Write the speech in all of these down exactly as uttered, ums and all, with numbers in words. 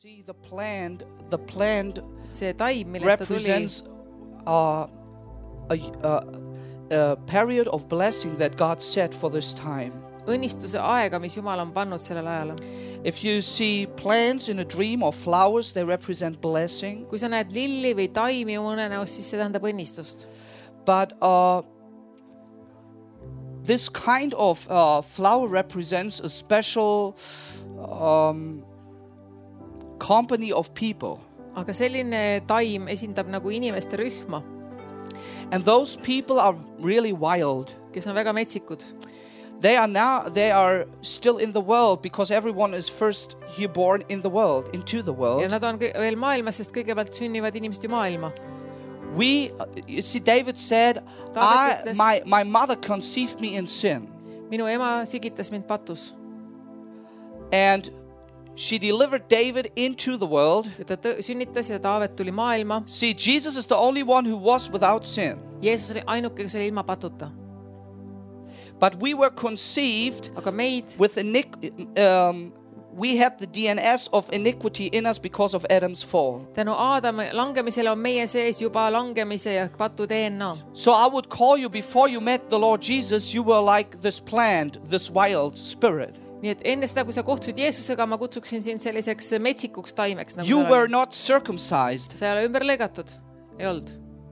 See the plant, the plant see taim, millest ta tuli, represents uh, a, a, a period of blessing that God set for this time. õnnistuse aega, mis Jumal on pannud sellel ajal. If you see plants in a dream or flowers, they represent blessing. Kui sa näed lilli või taimi unenäos, siis see tähendab õnnistust. But uh, this kind of uh, flower represents a special um, company of people. Aga selline taim esindab nagu inimeste rühma. And those people are really wild. Kes on väga metsikud. They are now, they are still in the world because everyone is first here born in the world, into the world. Ja nad on veel maailmas, sest kõigepealt sünnivad inimesed ju maailma. We, you see, David said, I, my, my mother conceived me in sin. Minu ema sigitas mind patus. And she delivered David into the world. Ja ta sünnitas ja Taavet tuli maailma. See, Jesus is the only one who was without sin. Jeesus oli ainuke, kes oli ilma patuta. But we were conceived Aga meid, with iniquity. Um, we had the D N S of iniquity in us because of Adam's fall. tänu Aadami langemisele on meie sees juba langemise ja patu D N A. So I would call you, before you met the Lord Jesus, you were like this plant, this wild spirit. Nii et enne seda, kui sa kohtusid Jeesusega, ma kutsuksin sind selliseks metsikuks taimeks. Nagu you were not circumcised. sa ei ole ümber lõigatud. Ei olnud.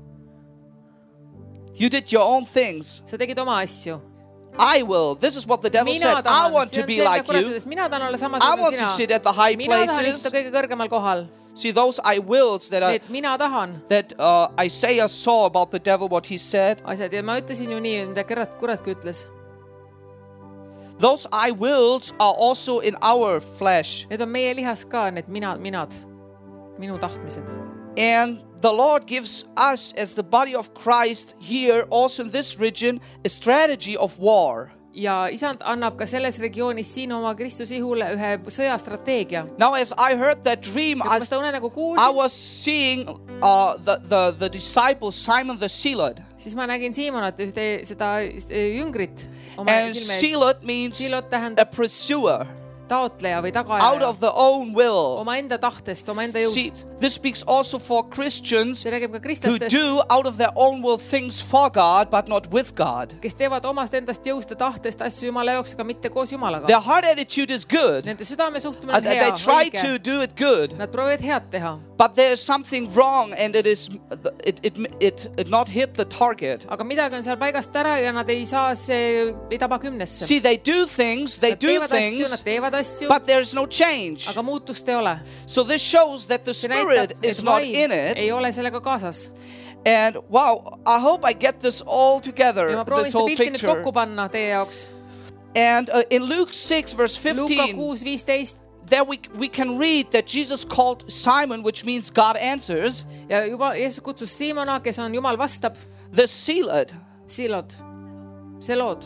You did your own things. Sa tegid oma asju. I will. This is what the devil Mina said. tahan, I want to be like you. Mina tahan olla sama I want sina. to sit at the high Mina tahan places. istuda kõige kõrgemal kohal. See, those I wills that, I, Need mina tahan. that uh, Isaiah saw about the devil, what he said. Asjad. Ja ma ütlesin ju nii, mida kurat, kuratki ütles. Those I wills are also in our flesh. Need on meie lihas ka, need mina, minad. Minu tahtmised. And the Lord gives us as the body of Christ here, also in this region, a strategy of war. Ja isand annab ka selles regioonis siin oma Kristuse ihule ühe sõjastrateegia. Now, as I heard that dream, I, I was seeing uh, the, the, the disciple Simon the Zealot. Siis ma nägin Siimonat, seda jüngrit. And Zealot means a pursuer. Taotleja või tagaja. Out of the own will. Oma enda tahtest, oma enda jõust. See, this speaks also for Christians who kristastest, do out of their own will things for God, but not with God. Kes teevad omast endast jõust ja tahtest asju Jumala jaoks, aga mitte koos Jumalaga. Their heart attitude is good. Nende südame suhtumine on hea, they try õige. To do it good. Nad proovivad head teha. But there is something wrong and it is it it it, it not hit the target. Aga midagi on seal paigast ära ja nad ei saa see ei taba kümnesse. See, they do things, they nad do things. Asju, nad teevad asju. But there is no change. Aga muutust ei ole. So this shows that the Spirit näitab, is not in it. Ei ole sellega kaasas. And wow, I hope I get this all together, ja ma this whole picture. picture. Kokku panna teie jaoks. And uh, in Luke six verse fifteen, Luuka kuus viisteist, there we we can read that Jesus called Simon, which means God answers. Ja juba Jeesus kutsus Siimona, kes on Jumal vastab. The Zealot. Silod. Selod.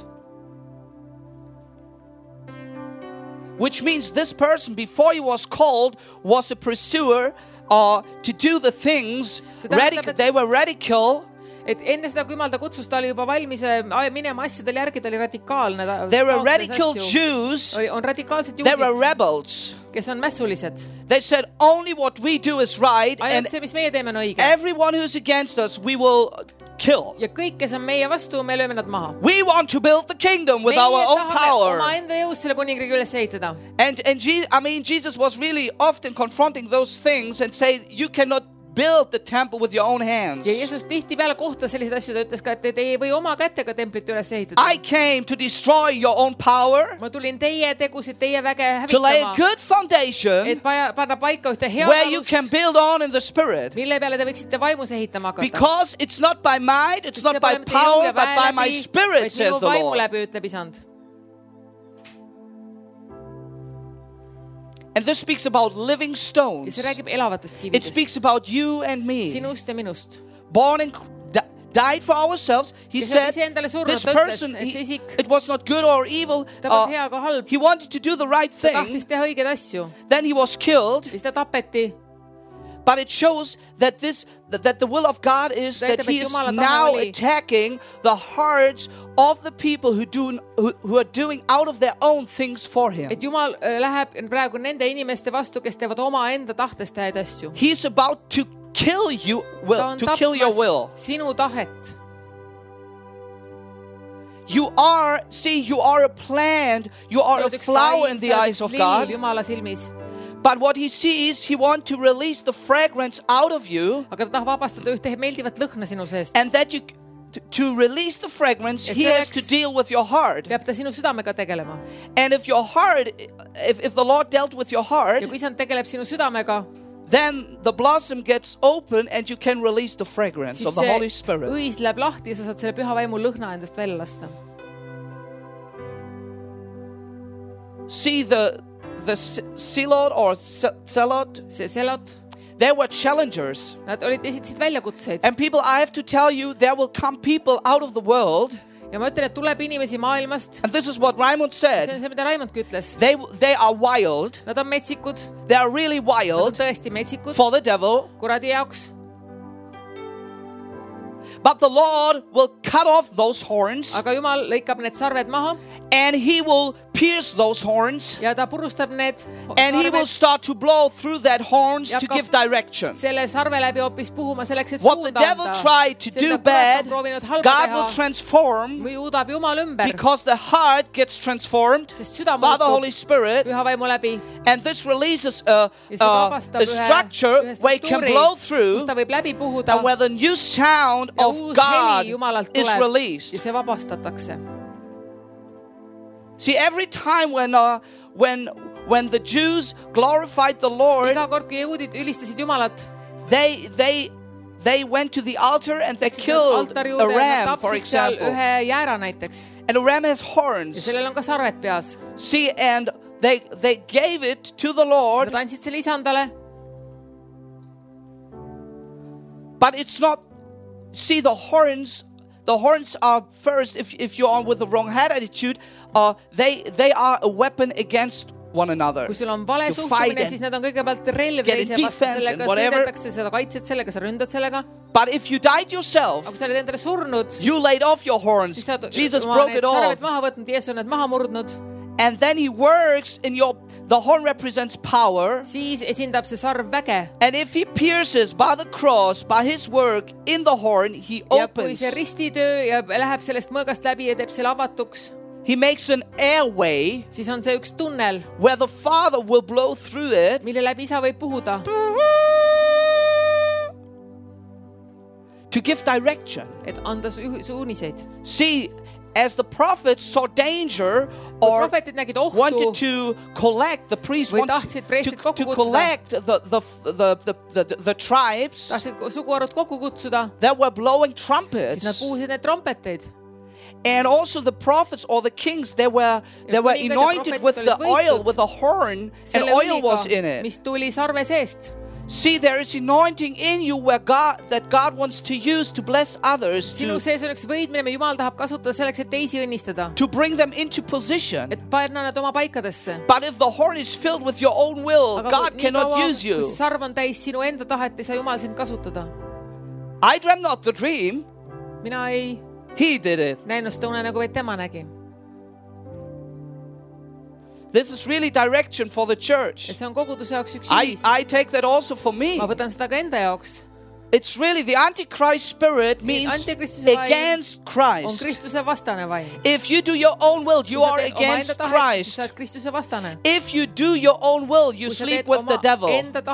Which means this person, before he was called, was a pursuer uh, to do the things. Radic- they were radical. Et enne seda, kui Jumal ta kutsus, ta oli juba valmis minema asjadel järgi, ta oli radikaalne. They were radical Jews. On radikaalsed juudid. They were rebels. Kes on mässulised. They said only what we do is right. Ainult and see, mis meie teeme, on õige. Everyone who's against us, we will kill. Ja kõik, kes on meie vastu, me lööme nad maha. We want to build the kingdom with meie our own power. Oma enda jõust selle kuningriigi üles ehitada. And and Je- I mean Jesus was really often confronting those things and say you cannot build the temple with your own hands. Ja Jeesus tihtipeale kohtas selliseid asju, ta ütles ka, et te ei või oma kätega templit üles ehitada. I came to destroy your own power. Ma tulin teie tegusid, teie väge hävitama. To lay a good foundation. Et panna paika ühte hea where you can build on in the Spirit. Mille peale te võiksite vaimus ehitama hakata. Because it's not by might, it's not by power, but by my Spirit, says the Lord. Vaimu läbi, ütleb isand. And this speaks about living stones. It speaks about you and me. Born and died for ourselves. He said, this person, he, it was not good or evil. Uh, he wanted to do the right thing. Then he was killed. But it shows that this that, that the will of God is that he is now attacking the hearts of the people who do who, who are doing out of their own things for him. Et Jumal läheb praegu nende inimeste vastu, kes teevad oma enda tahtest häid asju. He is about to kill you will to kill your will. Sinu tahet. You are, see, you are a plant, you are a flower in the eyes of God. But what he sees, he wants to release the fragrance out of you. And that you, to, to release the fragrance, he has to deal with your heart. And if your heart, if, if the Lord dealt with your heart, then the blossom gets open and you can release the fragrance of the Holy Spirit. See the the Selot or Selot. They were challengers. And people, I have to tell you, there will come people out of the world. Ja ma ütlen, et tuleb inimesi maailmast. And this is what Raimond said. See on see, mida Raimondki ütles. They, they are wild. Nad on metsikud. They are really wild. Nad on tõesti metsikud. For the devil. Kuradi jaoks. But the Lord will cut off those horns. Aga Jumal lõikab need sarved maha. And he will pierce those horns. Ja ta purustab need and sarved. He will start to blow through that horns to give direction. Selle sarve läbi hoopis puhuma selleks, et what the devil tried to do bad, God will transform because the heart gets transformed by the Holy Spirit. And this releases a, a, a structure where it can blow through and where the new sound of God is released. See, every time when uh, when when the Jews glorified the Lord, they they they went to the altar and they killed a ram, for example. And a ram has horns. See, and they they gave it to the Lord. But it's not. See, the horns. The horns are first, if if you're on with the wrong head attitude, uh, they they are a weapon against one another. Kui sul on vale suhtumine, siis need on kõigepealt relv teise vastu, sellega sõidetakse, seda kaitsed sellega, sa ründad sellega. But if you died yourself, aga kui sa oled endale surnud, you laid off your horns. Jesus broke it off. Sarved maha võtnud, Jeesus on need maha murdnud. And then he works in your. The horn represents power. Siis esindab see sarv väge. And if he pierces by the cross, by his work in the horn, he opens. Ja kui see ristitöö ja läheb sellest mõõgast läbi ja teeb selle avatuks, he makes an airway. Siis on see üks tunnel. Where the Father will blow through it. Mille läbi isa võib puhuda. To give direction. Et anda suuniseid. See, as the prophets saw danger or wanted to collect, the priests wanted to, to, to collect the, the, the, the, the, the tribes that were blowing trumpets. And also the prophets or the kings, they were, they were anointed with the oil, with a horn, and oil was in it. See, there is anointing in you where God, that God wants to use to bless others, to, to bring them into position. But if the horn is filled with your own will, God cannot use you. I dreamt not the dream. He did it. This is really direction for the church. I, I take that also for me. It's really the Antichrist spirit means against Christ. If you do your own will, you are against Christ. If you do your own will, you sleep with the devil.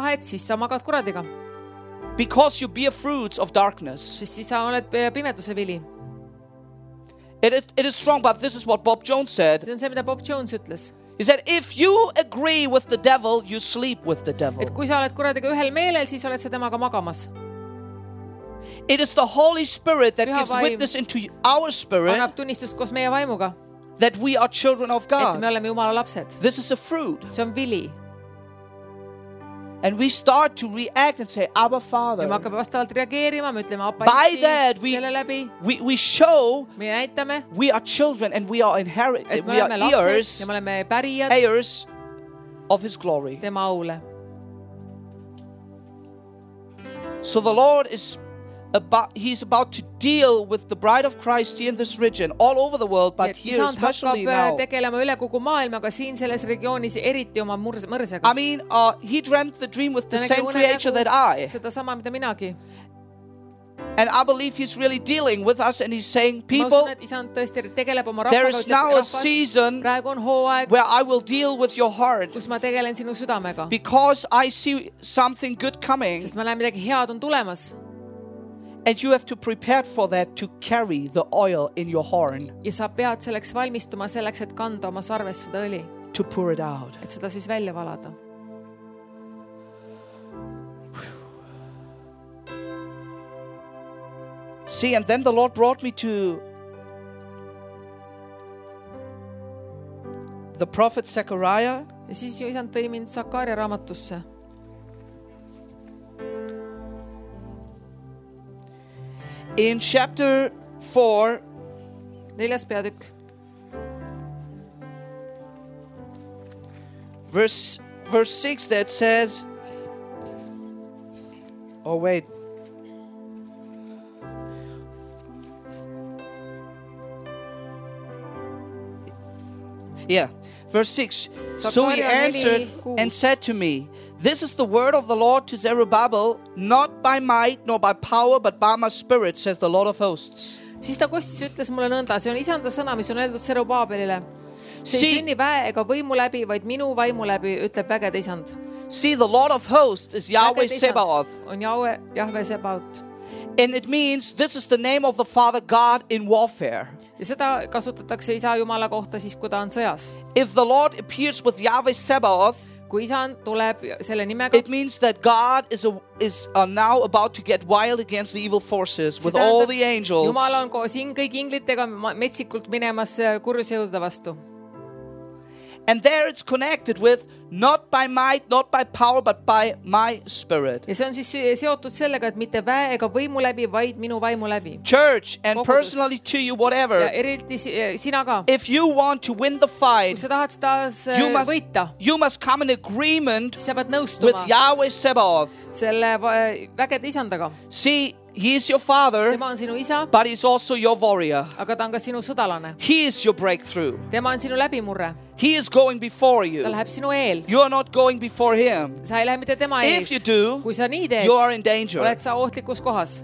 Because you bear fruits of darkness. It, it, it is strong, but this is what Bob Jones said. He said, if you agree with the devil, you sleep with the devil. It is the Holy Spirit that gives witness into our spirit that we are children of God. This is a fruit. And we start to react and say, Abba, Father. By that, we, we, we show we are children and we are inherit, we are heirs, heirs of His glory. So the Lord is about, he's about to deal with the bride of Christ here in this region, all over the world, but here especially now. Tegelema üle kogu maailmaga siin selles regioonis, eriti oma mõrsega. I mean, uh, he dreamt the dream with the same creator that I. Seda sama, mida minagi. And I believe he's really dealing with us, and he's saying, people, there is now a season where I will deal with your heart because I see something good coming. And you have to prepare for that to carry the oil in your horn. Ja sa pead selleks valmistuma selleks, et kanda oma sarves seda õli. To pour it out. Et seda siis välja valada. See, and then the Lord brought me to the prophet Zechariah. Ja siis ju isand tõi mind Sakaaria raamatusse. In chapter four, neljas peatükk, verse verse six, that says, oh wait, yeah, verse six. So he answered and said to me, this is the word of the Lord to Zerubbabel, not by might nor by power, but by my spirit, says the Lord of hosts. Siis ta kostis ütles mulle nõnda, see on isanda sõna, mis on öeldud Zerubabelile. See ei sünni väe ega võimu läbi, vaid minu vaimu läbi, ütleb vägede isand. See, the Lord of hosts is Yahweh Sebaoth. On Yahweh, Yahweh Sebaoth. And it means this is the name of the Father God in warfare. Ja seda kasutatakse isa Jumala kohta siis, kui ta on sõjas. If the Lord appears with Yahweh Sebaoth, kui isand tuleb selle nimega, it means that God is a, is uh, now about to get wild against the evil forces with all the angels. Jumal on koos kõigi inglitega metsikult minemas kurjusjõudude vastu. And there it's connected with not by might, not by power, but by my spirit. Ja see on siis seotud sellega, et mitte väe ega võimu läbi, vaid minu vaimu läbi. Church, and Kogudus. Personally to you, whatever. Ja eriti sina ka. If you want to win the fight, kui sa tahad taas you must, võita, you must come in agreement sa pead nõustuma with Yahweh Sebaoth. Selle vägede isandaga. See, he is your father, tema on sinu isa, but he's also your warrior. Aga ta on ka sinu sõdalane. He is your breakthrough. Tema on sinu läbimurre. He is going before you. Ta läheb sinu eel. You are not going before him. Sa ei lähe mitte tema ees. If you do, kui sa nii teed, you are in danger. Oled sa ohtlikus kohas.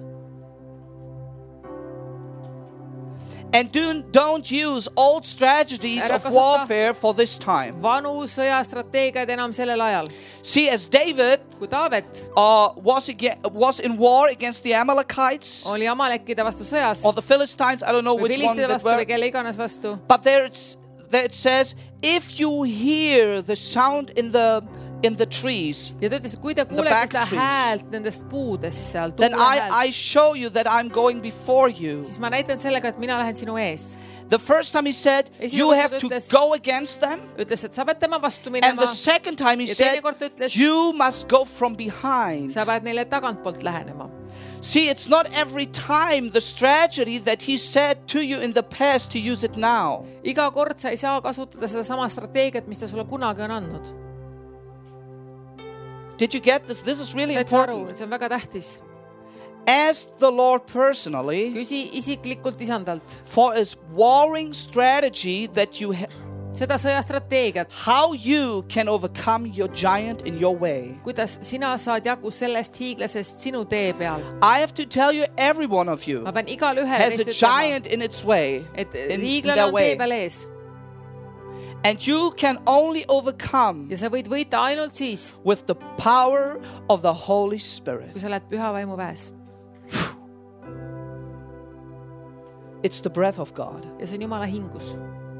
And do, don't use old strategies of warfare for this time. Vanu sõjastrateegiad enam sellel ajal. See, as David uh, was, again, was in war against the Amalekites, oli Amalekide vastu sõjas, or the Philistines, I don't know which one that were. Kelle iganes vastu. But there, it's, there it says, if you hear the sound in the in the trees, ja ta ütles, kui te kuulete seda häält nendest puudest seal, then I, I show you that I'm going before you. Siis ma näitan sellega, et mina lähen sinu ees. The first time he said, you have to go against them. Ütles, et sa pead tema vastu minema. And the second time he said, ütles, you must go from behind. Sa pead neile tagantpoolt lähenema. See, it's not every time the strategy that he said to you in the past to use it now. Iga kord sa ei saa kasutada seda sama strateegiat, mis ta sulle kunagi on andnud. Did you get this? This is really important. See on väga tähtis. Ask the Lord personally Küsi isiklikult isandalt. For his warring strategy that you have. Seda sõjastrateegiat. How you can overcome your giant in your way. Kuidas sina saad jagu sellest hiiglasest sinu tee peal. I have to tell you, every one of you Ma pean igal ühel has a giant in its way. Et hiiglane on tee peal ees. And you can only overcome ja sa võid võita ainult siis, with the power of the Holy Spirit. Kui sa oled püha vaimu väes. It's the breath of God. Ja see on Jumala hingus.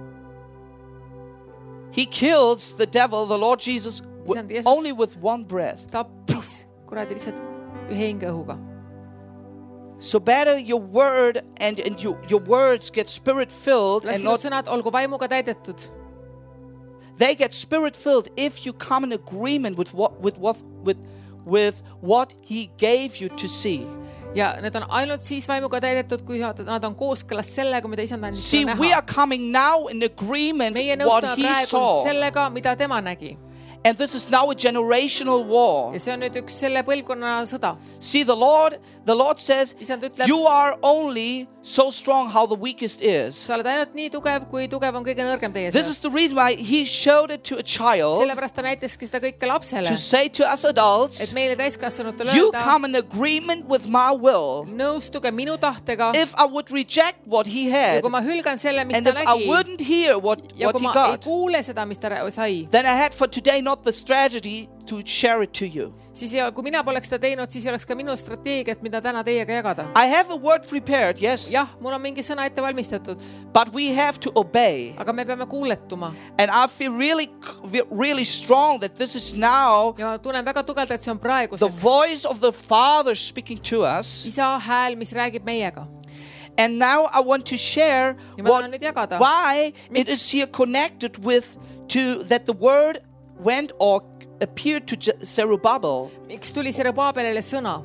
He kills the devil, the Lord Jesus, w- only with one breath. Tappis kuradi lihtsalt ühe hingeõhuga. So better your word and, and you, your words get spirit filled and not sõnad olgu vaimuga täidetud. They get spirit filled if you come in agreement with what with what with with what he gave you to see. Ja need on ainult siis vaimuga täidetud, kui nad on kooskõlas sellega, mida isand andis näha. See, we are coming now in agreement with what he saw. Sellega, mida tema nägi. And this is now a generational war. Ja see on nüüd üks selle põlvkonna sõda. See, the Lord, the Lord says, you are only so strong how the weakest is. Sa oled ainult nii tugev, kui tugev on kõige nõrgem teie seas. This is the reason why he showed it to a child. Sellepärast ta näitaski seda kõike lapsele. To say to us adults, et meile täiskasvanutele öelda, you come in agreement with my will. Nõustuge minu tahtega. If I would reject what he had, ja kui ma hülgan selle, mis and ta if nägi, I wouldn't hear what, ja what kui he ma got, ei kuule seda, mis ta sai, then I had for today not the strategy to share it to you. Siis ja kui mina poleks seda teinud, siis oleks ka minu strateegiat, mida täna teiega jagada. I have a word prepared, yes. Jah, mul on mingi sõna ette valmistatud. But we have to obey. Aga me peame kuuletuma. And I feel really, really strong that this is now ja tunnen väga tugevalt, et see on praeguseks. The voice of the Father speaking to us. Isa hääl, mis räägib meiega. And now I want to share what, why Miks? It is here connected with to that the word went or appeared to Zerubbabel. Miks tuli Zerubbabelile sõna?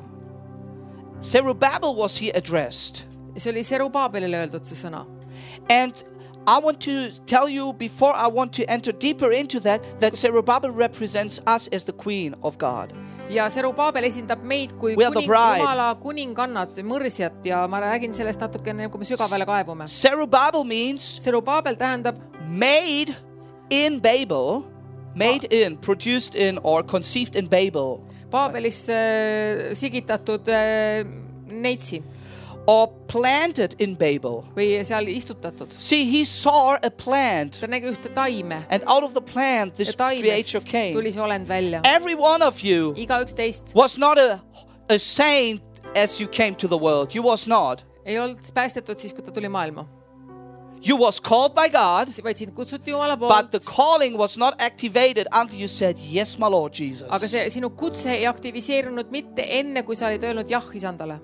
Zerubbabel was here addressed. See oli Zerubbabelile öeldud see sõna. And I want to tell you before I want to enter deeper into that that Zerubbabel represents us as the queen of God. Ja Zerubbabel esindab meid kui kuning, Jumala kuningannad, mõrsjat ja ma räägin sellest natukene, kui me sügavale kaevume. Zerubbabel means Zerubbabel tähendab made in Babel, made in, produced in or conceived in Babel. Baabelis äh, sigitatud äh, neitsi. Or planted in Babel. Või seal istutatud. See, he saw a plant. Ta nägi ühte taime. And out of the plant this creature came. Tuli see olend välja. Every one of you Igaüks teist was not a, a saint as you came to the world. You was not. Ei olnud päästetud siis, kui ta tuli maailma. You was called by God, vaid sind kutsuti Jumala poolt. But the calling was not activated until you said, yes, my Lord Jesus. Aga see sinu kutse ei aktiviseerunud mitte enne, kui sa olid öelnud jah isandale.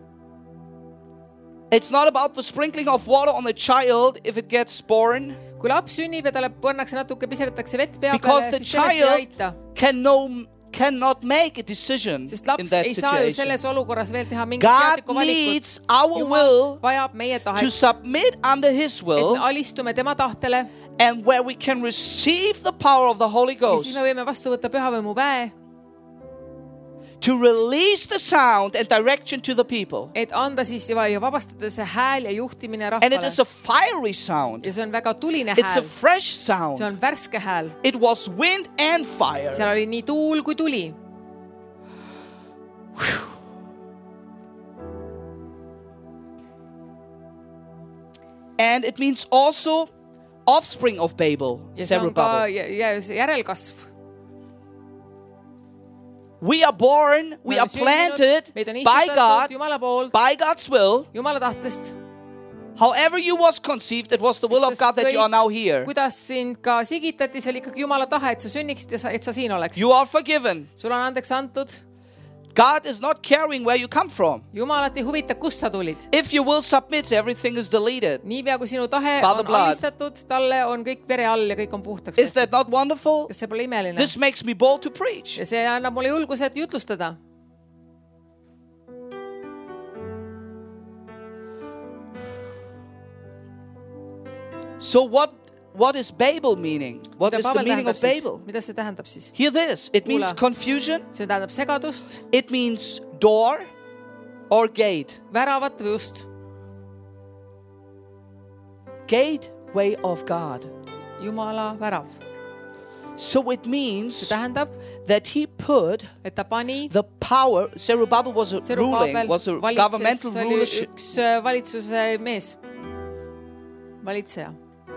It's not about the sprinkling of water on the child if it gets born. Kui laps sünnib ja talle pannakse natuke piseratakse vett pea peale, siis sellest ei aita. Can no, cannot make a decision Sest laps in that ei saa ju selles olukorras veel teha mingit God teadlikku valikut. needs our will vajab meie tahet, to submit under His will, et me alistume tema tahtele, and where we can receive the power of the Holy Ghost. Ja siis me võime vastu võtta pühavõimu väe. To release the sound and direction to the people. Et anda siis ja vabastada see hääl ja juhtimine rahvale. And it is a fiery sound. Ja see on väga tuline It's hääl. a fresh sound. See on värske hääl. It was wind and fire. Seal oli nii tuul kui tuli. And it means also offspring of Babel. Ja see on ka järelkasv. We are born, we are planted by God, by God's will. However you was conceived, it was the will of God that you are now here. Kuidas sind ka sigitati, see oli ikkagi Jumala tahe, et sa sünniksid ja et sa siin oleks. You are forgiven. Sul on andeks antud. God is not caring where you come from. Jumalat ei huvita, kust sa tulid. If you will submit, everything is deleted. Niipea kui sinu tahe on alistatud, talle on kõik vere all ja kõik on puhtaks. Is that not wonderful? Kas see pole imeline? This makes me bold to preach. Ja see annab mulle julguse jutlustada. So what What is Babel meaning? What is the meaning of Babel? Mida see tähendab siis? Hear this. It means confusion. See tähendab segadust. It means door or gate. Väravat või ust. Gateway of God. Jumala värav. So it means see tähendab, that he put et ta pani the power. Zerubbabel was a Zerubbabel ruling, was a valitses, governmental rulership. Üks valitsuse mees. Valitseja.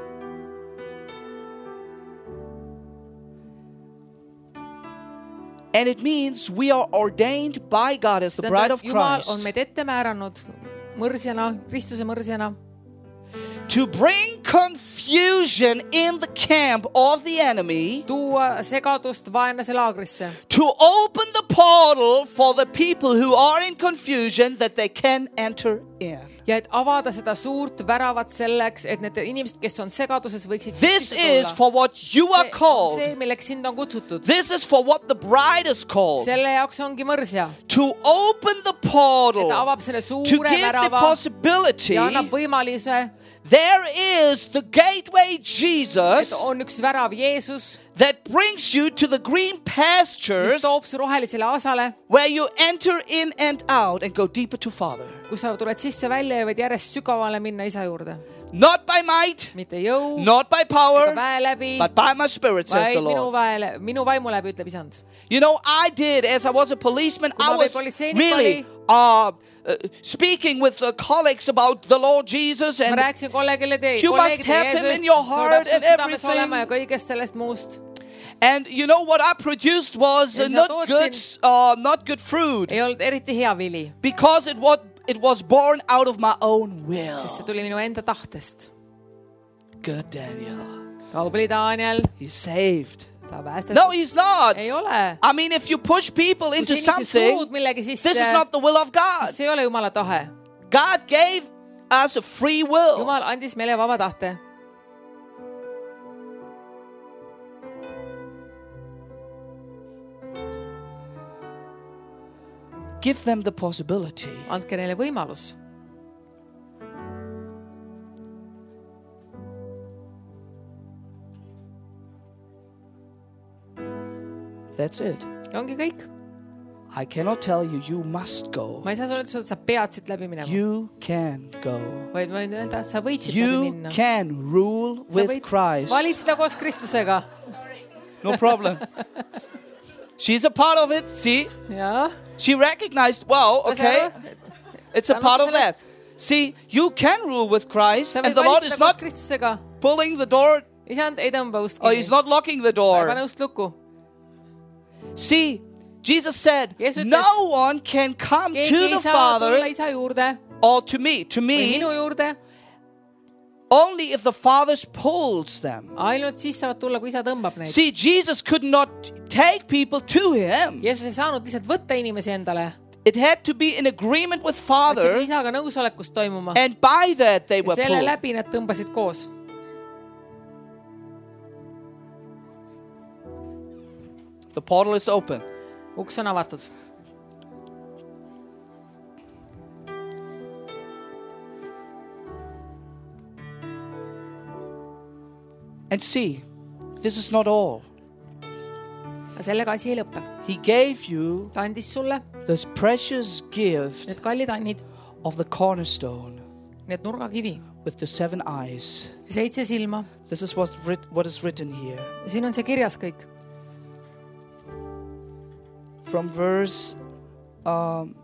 And it means we are ordained by God as the bride of Christ. Jumal on meid ette määranud mõrsjana, Kristuse mõrsjana. To bring confusion in the camp of the enemy. Tuua segadust vaenlase laagrisse. To open the portal for the people who are in confusion that they can enter in. Ja et avada seda suurt väravat selleks, et need inimesed, kes on segaduses, võiksid This is for what you are called. See, milleks sind on kutsutud. This is for what the bride is called. Selle jaoks ongi mõrsja. To open the portal. Et avab selle suure to give värava. The possibility. Ja annab võimalise. There is the gateway Jesus. Et on üks värav Jeesus. That brings you to the green pastures toob su rohelisele asale, where you enter in and out and go deeper to Father. Kus sa tuled sisse välja ja võid järjest sügavale minna isa juurde. Not by might, mitte jõu, not by power, väe läbi, but by my spirit, says the minu, Lord. väele, minu vaimu läbi, ütleb isand. You know, I did, as I was a policeman, I was really uh, uh, speaking with uh, colleagues about the Lord Jesus, and you must have him in your heart and everything. And you know what I produced was uh, not good, uh, not good fruit, because it was it was born out of my own will. Good Daniel. He's saved. No, he's not. I mean, if you push people into something, this is not the will of God. God gave us a free will. Give them the possibility. Andke neile võimalus. That's it. Ongi kõik. I cannot tell you, you must go. Ma ei saa sulle öelda, sa pead siit läbi minema. You can go. Vaid ma võin öelda, sa võid siit läbi minna. You can rule with Christ. Valitseda koos Kristusega. No problem. She's a part of it, see? Ja. She recognized, wow, okay, it's a part of that. See, you can rule with Christ, and the Lord is not pulling the door, or he's not locking the door. See, Jesus said, no one can come to the Father or to me, to me, only if the Father pulls them. See, Jesus could not take people to him. It had to be in agreement with Father, and by that they were pulled. The portal is open. Uks on avatud. And see, this is not all. Sellega asi ei lõppe. He gave you Ta andis sulle this precious gift need kallid annid, of the cornerstone need nurgakivi with the seven eyes. Seitse silma. This is what, what is written here. Siin on see kirjas kõik. From verse um,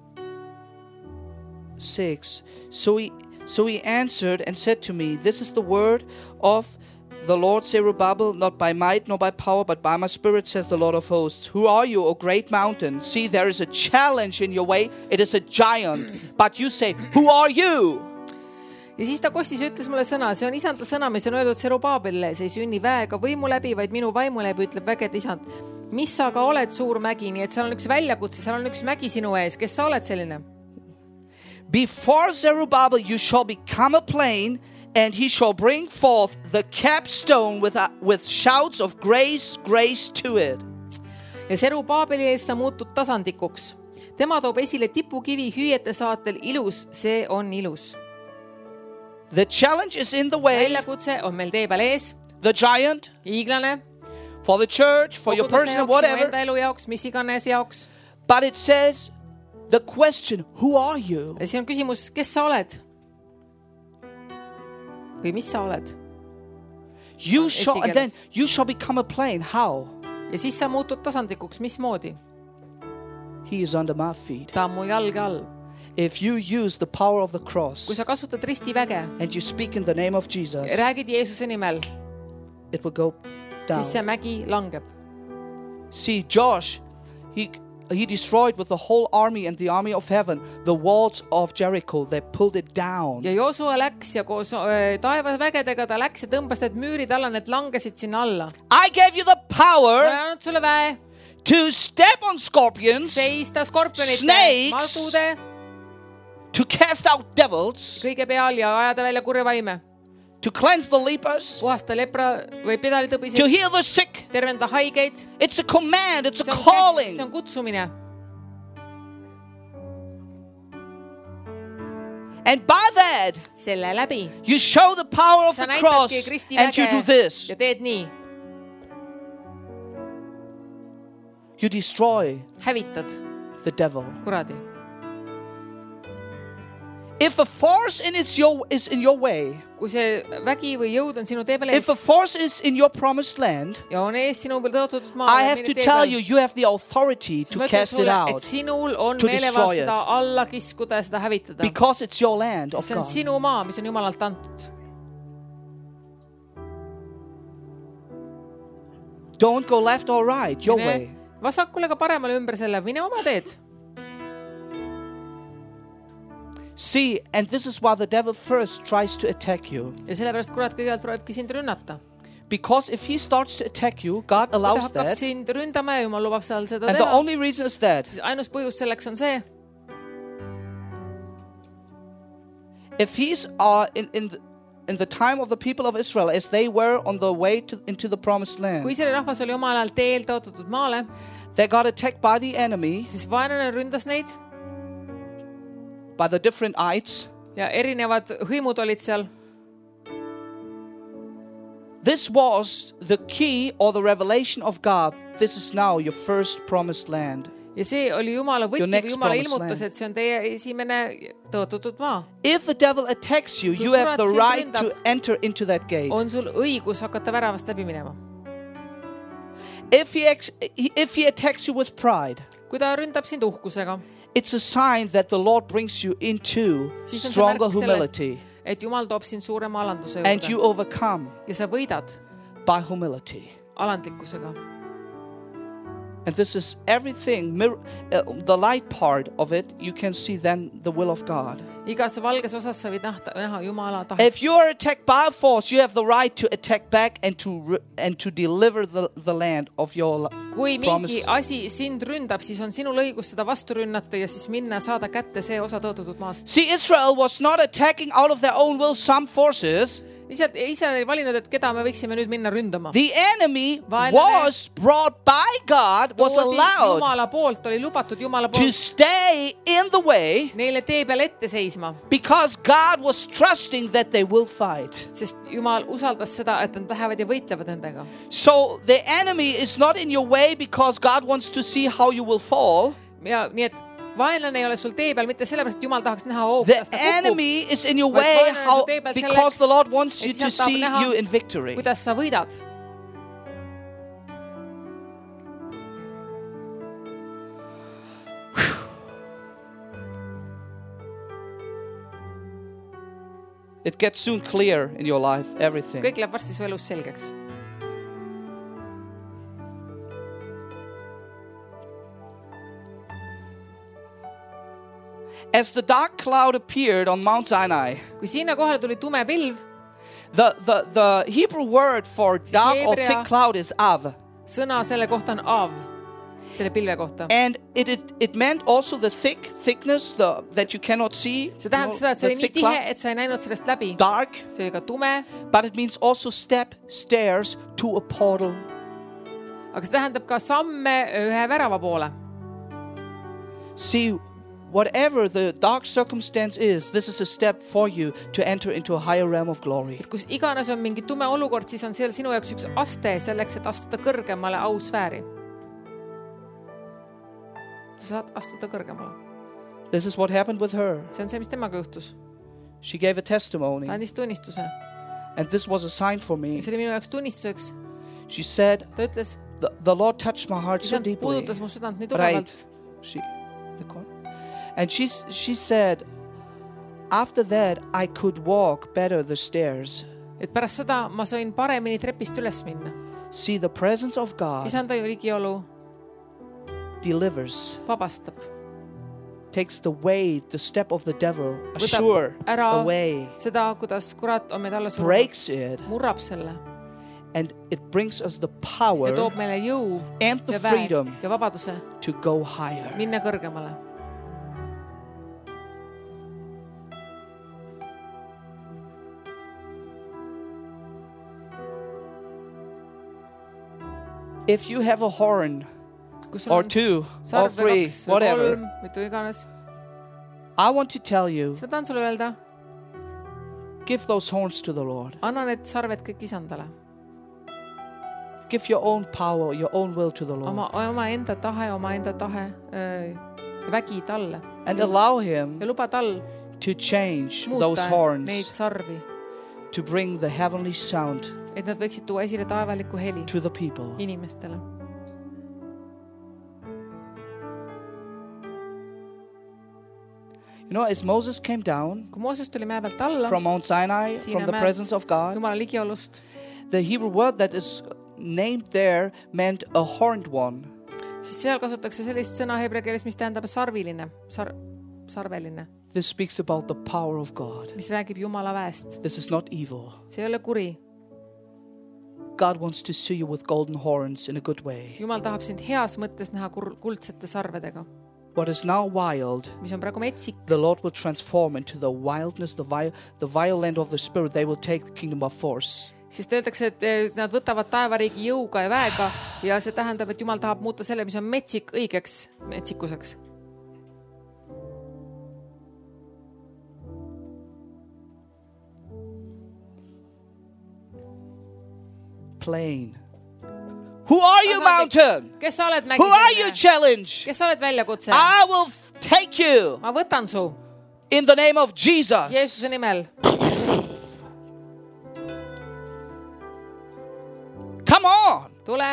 six. So he, so he answered and said to me, this is the word of the Lord Zerubbabel, not by might nor by power, but by my spirit, says the Lord of hosts. Who are you, O great mountain? See, there is a challenge in your way. It is a giant. But you say, who are you? Ja siis ta kostis ja ütles mulle sõna, see on isanda sõna, mis on öeldud Zerubbabelile, see ei sünni väega võimu läbi, vaid minu vaimu läbi, ütleb vägede isand. Mis sa ka oled suur mägi, nii et seal on üks väljakutse, seal on üks mägi sinu ees. Kes sa oled selline? Before Zerubbabel you shall become a plain, and he shall bring forth the capstone with, uh, with shouts of grace, grace to it. Ja Zerubbabeli ees sa muutud tasandikuks. Tema toob esile tipukivi hüüete saatel ilus, see on ilus. The challenge is in the way. Väljakutse on meil tee peal ees. The giant. Iiglane. For the church, for your person, whatever. Enda elu jaoks, mis iganes jaoks. But it says, the question, who are you? Ja siin on küsimus, kes sa oled? Või mis sa oled? You shall, and then you shall become a plain. How? Ja siis sa muutud tasandikuks. Mismoodi? He is under my feet. Ta on mu jalge all. If you use the power of the cross, kui sa kasutad ristiväge, and you speak in the name of Jesus, räägid Jeesuse nimel, it will go down. Siis see mägi langeb. See, Josh, he he destroyed with the whole army and the army of heaven the walls of Jericho. They pulled it down. Ja Joosua läks ja koos taevas vägedega ta läks ja tõmbas need müürid alla, need langesid sinna alla. I gave you the power. Ma annan sulle väe. To step on scorpions, seista skorpionite, snakes, maltude, to cast out devils, kõige peal ja ajada välja kurja vaime, to cleanse the lepers, puhasta lepra või pedalitõbiseid, to heal the sick, tervendada haigeid. It's a command, it's a calling. See on kutsumine. And by that, selle läbi, you show the power of the cross and you do this. Ja teed nii. You destroy hävitad the devil. kuradi. If a force in its your, is in your way, kui see vägi või jõud on sinu tee peal if a force is in your promised land, ja on ees sinu peal tõotatud maa, I have to tell you, you have the authority to cast it out, sinul on meelevald seda alla kiskuda ja seda hävitada. Because it's your land of see on God. Sinu maa, mis on Jumalalt antud. Don't go left or right, your mine way. Vasakule ka paremale ümber selle, mine oma teed. See, and this is why the devil first tries to attack you. Ja sellepärast kurat kõigepealt proovibki sind rünnata. Because if he starts to attack you, God allows that. Kui ta hakkab sind ründama ja Jumal lubab seal seda and teha. The only reason is that. Siis ainus põhjus selleks on see. If he's uh, in, in, the, in the time of the people of Israel, as they were on the way to, into the promised land, kui Iisraeli rahvas oli omal ajal teel tõotatud maale, they got attacked by the enemy, siis vaenlane ründas neid, by the different ites. Ja erinevad hõimud olid seal. This was the key or the revelation of God. This is now your first promised land. Ja see oli Jumala võti või Jumala ilmutus, et see on teie esimene tõotatud maa. If the devil attacks you, you have the right to enter into that gate. On sul õigus hakata väravast läbi minema. If he, if he attacks you with pride, kui ta ründab sind uhkusega, it's a sign that the Lord brings you into stronger humility. Et Jumal toob sind suurema alanduse juurde. And you overcome ja sa võidad by humility. Alandlikkusega. And this is everything, uh, the light part of it, you can see then the will of God. Igas valges osas sa võid näha, näha Jumala tahet. If you are attacked by force, you have the right to attack back and to and to deliver the the land of your promise. Kui mingi asi sind ründab, siis on sinul õigus seda vastu rünnata ja siis minna saada kätte see osa tõotatud maast. See, Israel was not attacking out of their own will some forces. Ise ise oli valinud, et keda me võiksime nüüd minna ründama. The enemy was brought by God, was allowed Jumala poolt, oli lubatud Jumala poolt to stay in the way, neile tee peal ette seisma. Because God was trusting that they will fight. Sest Jumal usaldas seda, et nad lähevad ja võitlevad nendega. So the enemy is not in your way because God wants to see how you will fall. Ja nii et vaenlane ei ole sul tee peal mitte sellepärast, et Jumal tahaks näha, oh, the enemy is in your way how, because the Lord wants you to see you in victory. Kuidas sa võidad. It gets soon clear in your life, everything. Kõik läheb varsti su elus selgeks. As the dark cloud appeared on Mount Sinai, kui sinna kohale tuli tume pilv, the, the, the Hebrew word for dark or thick cloud is av. Sõna selle kohta on av, selle pilve kohta. And it, it, it meant also the thick, thickness the, that you cannot see. See tähendab seda, et see oli nii tihe, et sa ei näinud sellest läbi. Dark. See oli ka tume. But it means also step, stairs to a portal. Aga see tähendab ka samme ühe värava poole. See, whatever the dark circumstance is, this is a step for you to enter into a higher realm of glory. Kus iganes on mingi tume olukord, siis on seal sinu jaoks üks aste selleks, et astuda kõrgemale ausfääri. Sa saad astuda kõrgemale. This is what happened with her. See on see, mis temaga juhtus. She gave a testimony. Ta andis tunnistuse. And this was a sign for me. See oli minu jaoks tunnistuseks. She said, ta ütles, the, the Lord touched my heart so deeply. Puudutas mu südant nii tugevalt. She, And she, she said, after that, I could walk better the stairs. Et pärast seda ma sain paremini trepist üles minna. See, the presence of God Isanda ligiolu delivers, vabastab, takes the way, the step of the devil, assure the way, seda, kuidas kurat on meid alla surunud, breaks it, murrab selle. And it brings us the power ja toob meile jõu and the ja freedom ja vabaduse to go higher. Minna kõrgemale. If you have a horn or two or three, whatever, I want to tell you, give those horns to the Lord. Anna need sarved kõik Isandale. give your own power, your own will to the Lord. Oma, oma enda tahe, oma enda tahe, äh, vägi talle. And allow him ja luba tal to change those horns, neid sarvi, to bring the heavenly sound et nad võiksid tuua esile taevaliku heli to the people. Inimestele. You know, as Moses came down kui Mooses tuli mäe pealt alla, from Mount Sinai, from the presence of God, Jumala ligiolust, the Hebrew word that is named there meant a horned one. Siis seal kasutatakse sellist sõna heebrea keeles, mis tähendab sarviline, sar, sarveline. This speaks about the power of God. Mis räägib Jumala väest. This is not evil. See ei ole kuri. God wants to see you with golden horns in a good way. Jumal tahab sind heas mõttes näha kuldsete sarvedega. What is now wild, mis on praegu metsik, the Lord will transform into the wildness, the, vi- the violence of the spirit. They will take the kingdom by force. Sest öeldakse, et nad võtavad taevariigi jõuga ja väega ja see tähendab, et Jumal tahab muuta selle, mis on metsik, õigeks metsikuseks. Plain. Who are you, mountain? Kes sa oled, Who are you, challenge? Kes sa oled, väljakutse? I will take you. Ma võtan su. In the name of Jesus. Jeesuse nimel. Come on. Tule.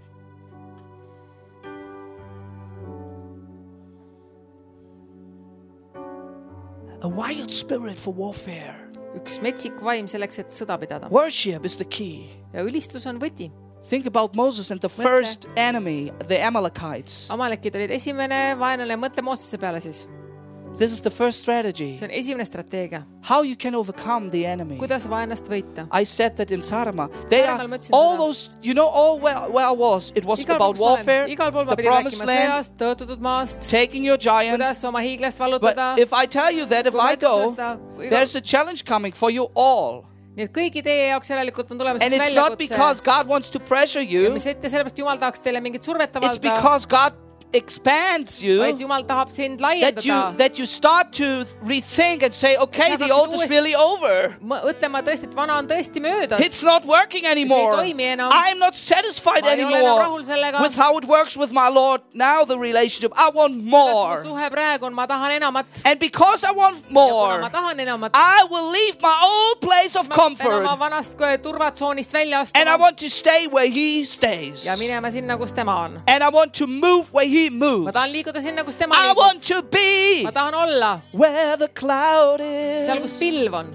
A wild spirit for warfare. Üks metsik vaim selleks, et sõda pidada. Worship is the key. Ja ülistus on võti. Think about Moses and the first enemy, the Amalekites. Amalekid olid esimene vaenlane, mõtle Moosese peale siis. This is the first strategy. See on esimene strateegia. How you can overcome the enemy. Kuidas vaenlast võita? I said that in Sarama. They are all those, you know, all where, where I was. It was about warfare, the promised land, taking your giant. But if I tell you that, if I go, there's a challenge coming for you all. Nii et kõigi teie jaoks järelikult on tulemas and it's väljakutse. not because God wants to pressure you. Ja mis ette sellepärast Jumal tahaks teile mingit survet avaldada. It's because God expands you, vaid Jumal tahab sind laiendada. That you, that you start to rethink and say, okay, the old is really over. Mõtlema tõesti, et vana on tõesti möödas. It's not working anymore. I am not satisfied anymore with how it works with my Lord. Now the relationship, I want more. And because I want more, I will leave my old place of comfort. And I want to stay where He stays. And I want to move where He moves. Ma tahan liikuda sinna, kus tema I liigub. want to be Ma tahan olla where the cloud is. Seal, kus pilv on.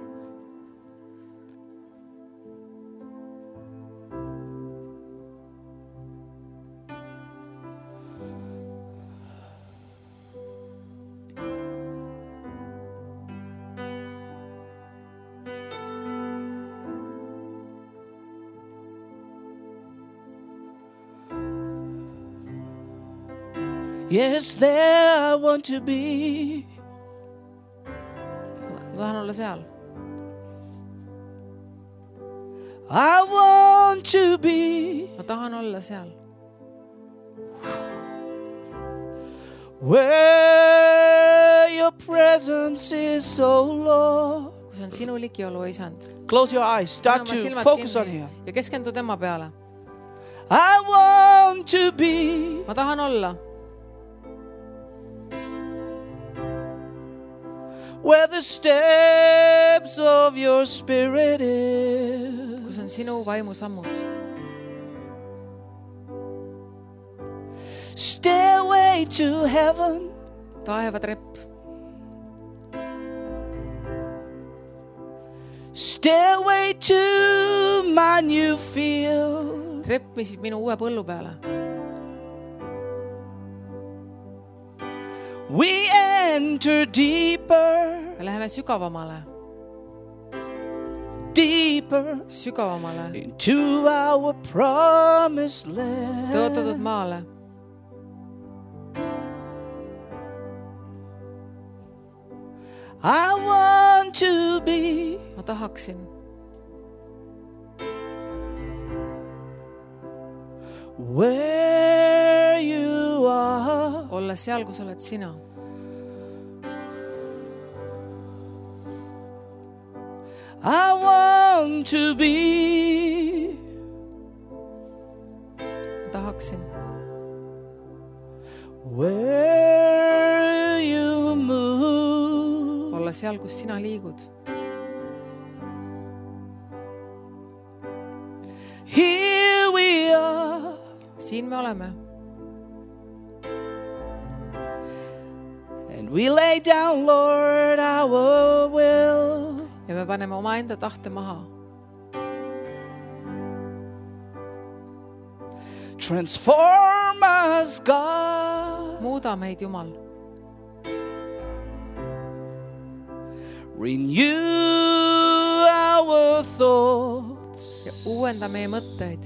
Yes, there I want to be. Ma tahan olla seal. I want to be. Ma tahan olla seal. Where your presence is so Lord. Kus on sinu ligiolu, Isand. Close your eyes. Start to focus on Him. Ja keskendu tema peale. I want to be. Ma tahan olla. Where the steps of your spirit is. Kus on sinu vaimu sammud. Stairway to heaven. Taevatrepp. Stairway to my new field. Trepp, mis viib minu uue põllu peale. We enter deeper. Me läheme sügavamale. Deeper. Sügavamale. Into our promised land. Tõotatud maale. I want to be. Ma tahaksin. Where you are. Olla seal, kus oled sina. I want to be tahaksin. Where you move. Olla seal, kus sina liigud. Here we are. Siin me oleme. And we lay down, Lord, our will. Ja me paneme oma enda tahte maha. Transform us, God. Muuda meid, Jumal. Renew our thoughts. Ja uuenda meie mõtteid.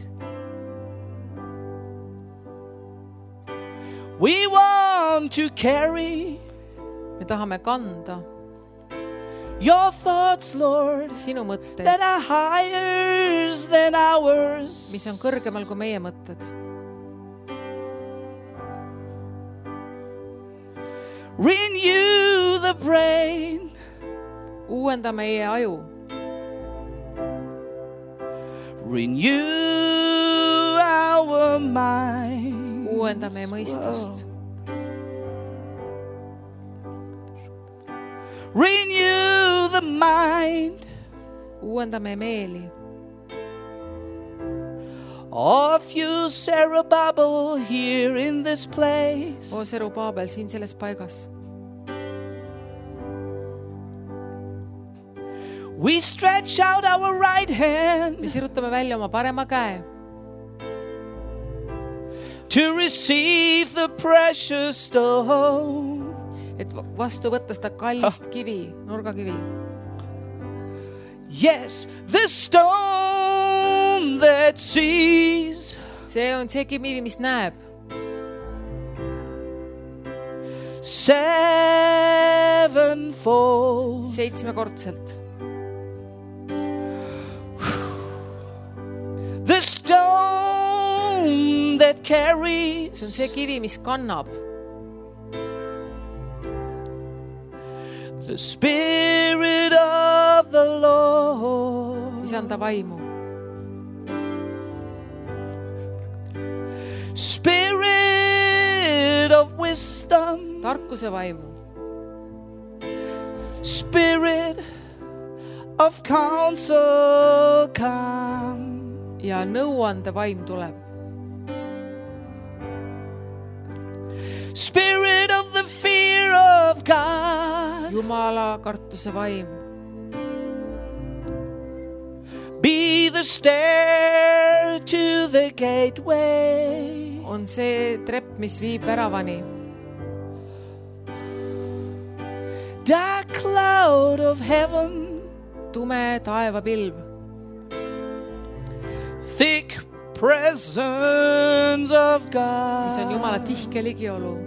We want to carry. Me tahame kanda. Your thoughts, Lord, sinu mõtteid, that are higher than ours. Mis on kõrgemal kui meie mõtted. Renew the brain. Uuenda meie aju. Renew our mind. Uuenda meie mõistust. Renew the mind. Uuenda meie meeli. Of you, Zerubbabel, here in this place. O Zerubbabel, siin selles paigas. We stretch out our right hand. Me sirutame välja oma parema käe. To receive the precious stone. Et vastu võtta seda kallist kivi, nurgakivi. Yes, the stone that sees. See on see kivi, mis näeb. Sevenfold. Seitsmekordselt. The stone that carries. See on see kivi, mis kannab. The Spirit of the Lord. Isanda vaimu. Spirit of wisdom. Tarkuse vaimu. Spirit of counsel come. Ja nõuande vaim tuleb. Spirit of the fear of God. Jumala kartuse vaim. Be the stair to the gateway. On see trepp, mis viib väravani. Dark cloud of heaven. Tume taevapilv. Thick presence of God. Mis on Jumala tihke ligiolu.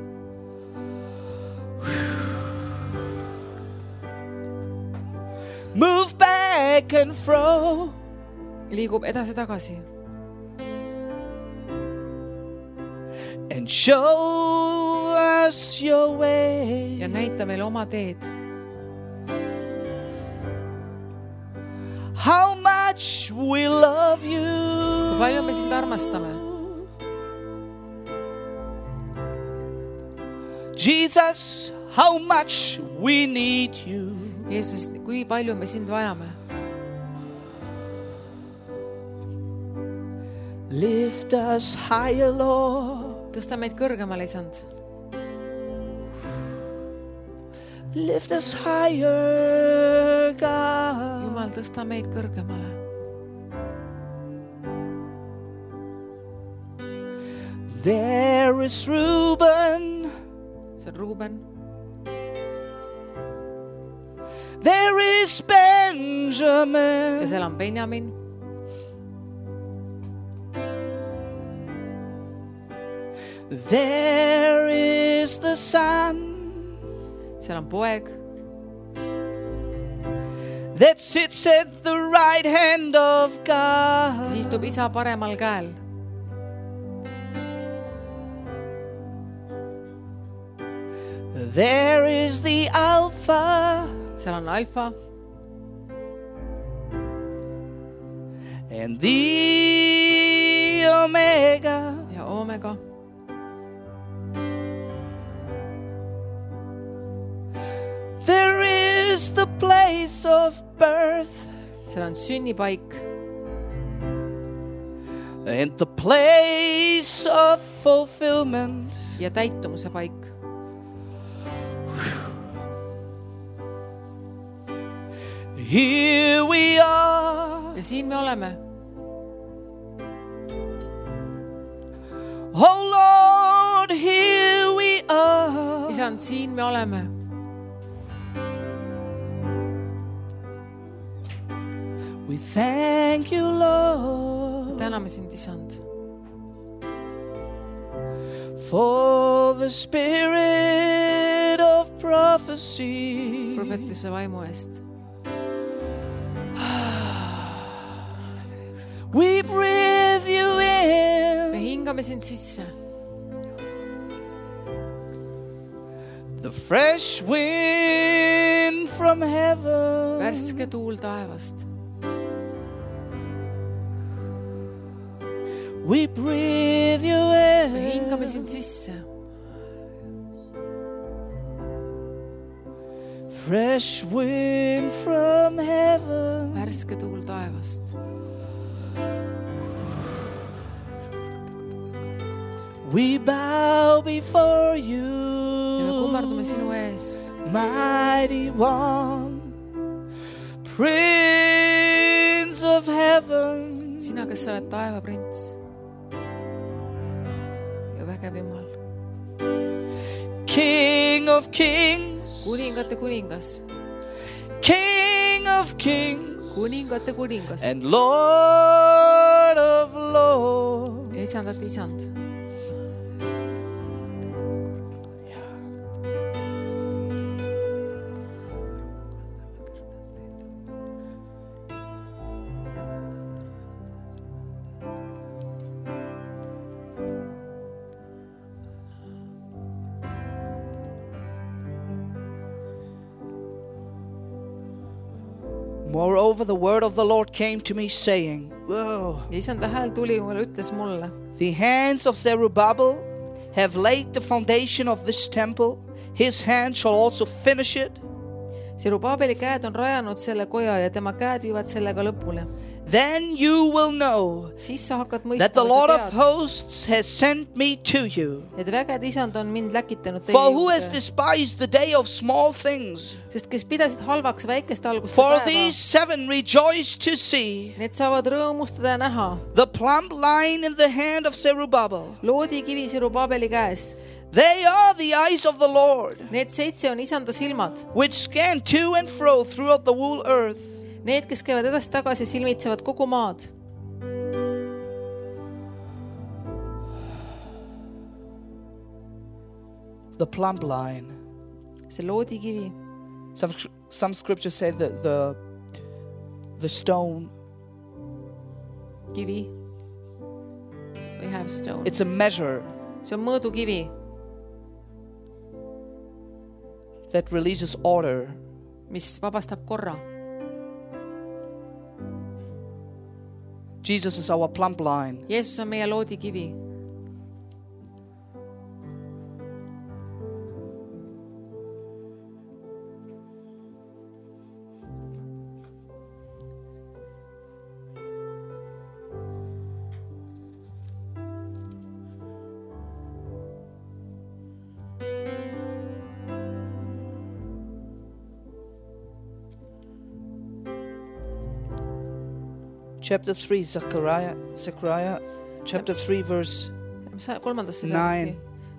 Move back and fro. Liigub edasi tagasi. And show us your way. Ja näita meile oma teed. How much we love you. Kui palju me sind armastame. Jesus, how much we need you. Jeesus, kui palju me sind vajame. Lift us higher, Lord. Tõsta meid kõrgemale, Isand. Lift us higher, God. Jumal, tõsta meid kõrgemale. There is Reuben. See on Reuben. There is Benjamin. Ja seal on Benjamin. There is the son. Seal on poeg. That sits at the right hand of God. Siis istub isa paremal käel. There is the Alpha. Seal on alfa. And the Omega. Ja Omega. There is the place of birth. Seal on sünnipaik. And the place of fulfillment. Ja täitumuse paik. Here we are. Ja siin me oleme. Oh Lord, here we are. Isand, siin me oleme. We thank you, Lord. Täname sind, Isand. For the spirit of prophecy. Profeetilise vaimu eest. We breathe you in. Me hingame sind sisse. The fresh wind from heaven. Värske tuul taevast. We breathe you in. Me hingame sind sisse. Fresh wind from heaven. Värske tuul taevast. We bow before you. Ja me kummardume sinu ees. Mighty one, Prince of heaven. Sina, kes sa oled taeva prints. Ja vägev Jumal. King of kings. Kuningate kuningas. King of kings. Kuningate kuningas. And Lord of lords. Ja isandate isand. Moreover, the word of the Lord came to me, saying, Whoa. Isanda hääl tuli mulle, ütles mulle. The hands of Zerubbabel have laid the foundation of this temple. His hand shall also finish it. Zerubbabeli käed on rajanud selle koja ja tema käed viivad sellega lõpule. Then you will know siis sa hakkad mõistma, that the Lord of hosts has sent me to you. Et vägede isand on mind läkitanud teie For who has despised the day of small things? Sest kes pidasid halvaks väikest algust For these seven rejoice to see. Need saavad rõõmustada ja näha. The plumb line in the hand of Zerubbabel. Loodikivi Zerubbabeli käes. They are the eyes of the Lord. Need seitse on isanda silmad. Which scan to and fro throughout the whole earth. Need, kes käivad edasi tagasi, silmitsevad kogu maad. The plumb line. See loodikivi. Some some scriptures say that the the stone. Kivi. We have stone. It's a measure. See on mõõdukivi. That releases order. Mis vabastab korra. Jesus is our plumb line. Jeesus on meie loodikivi. Chapter three, Zechariah, Zechariah, chapter three, verse nine.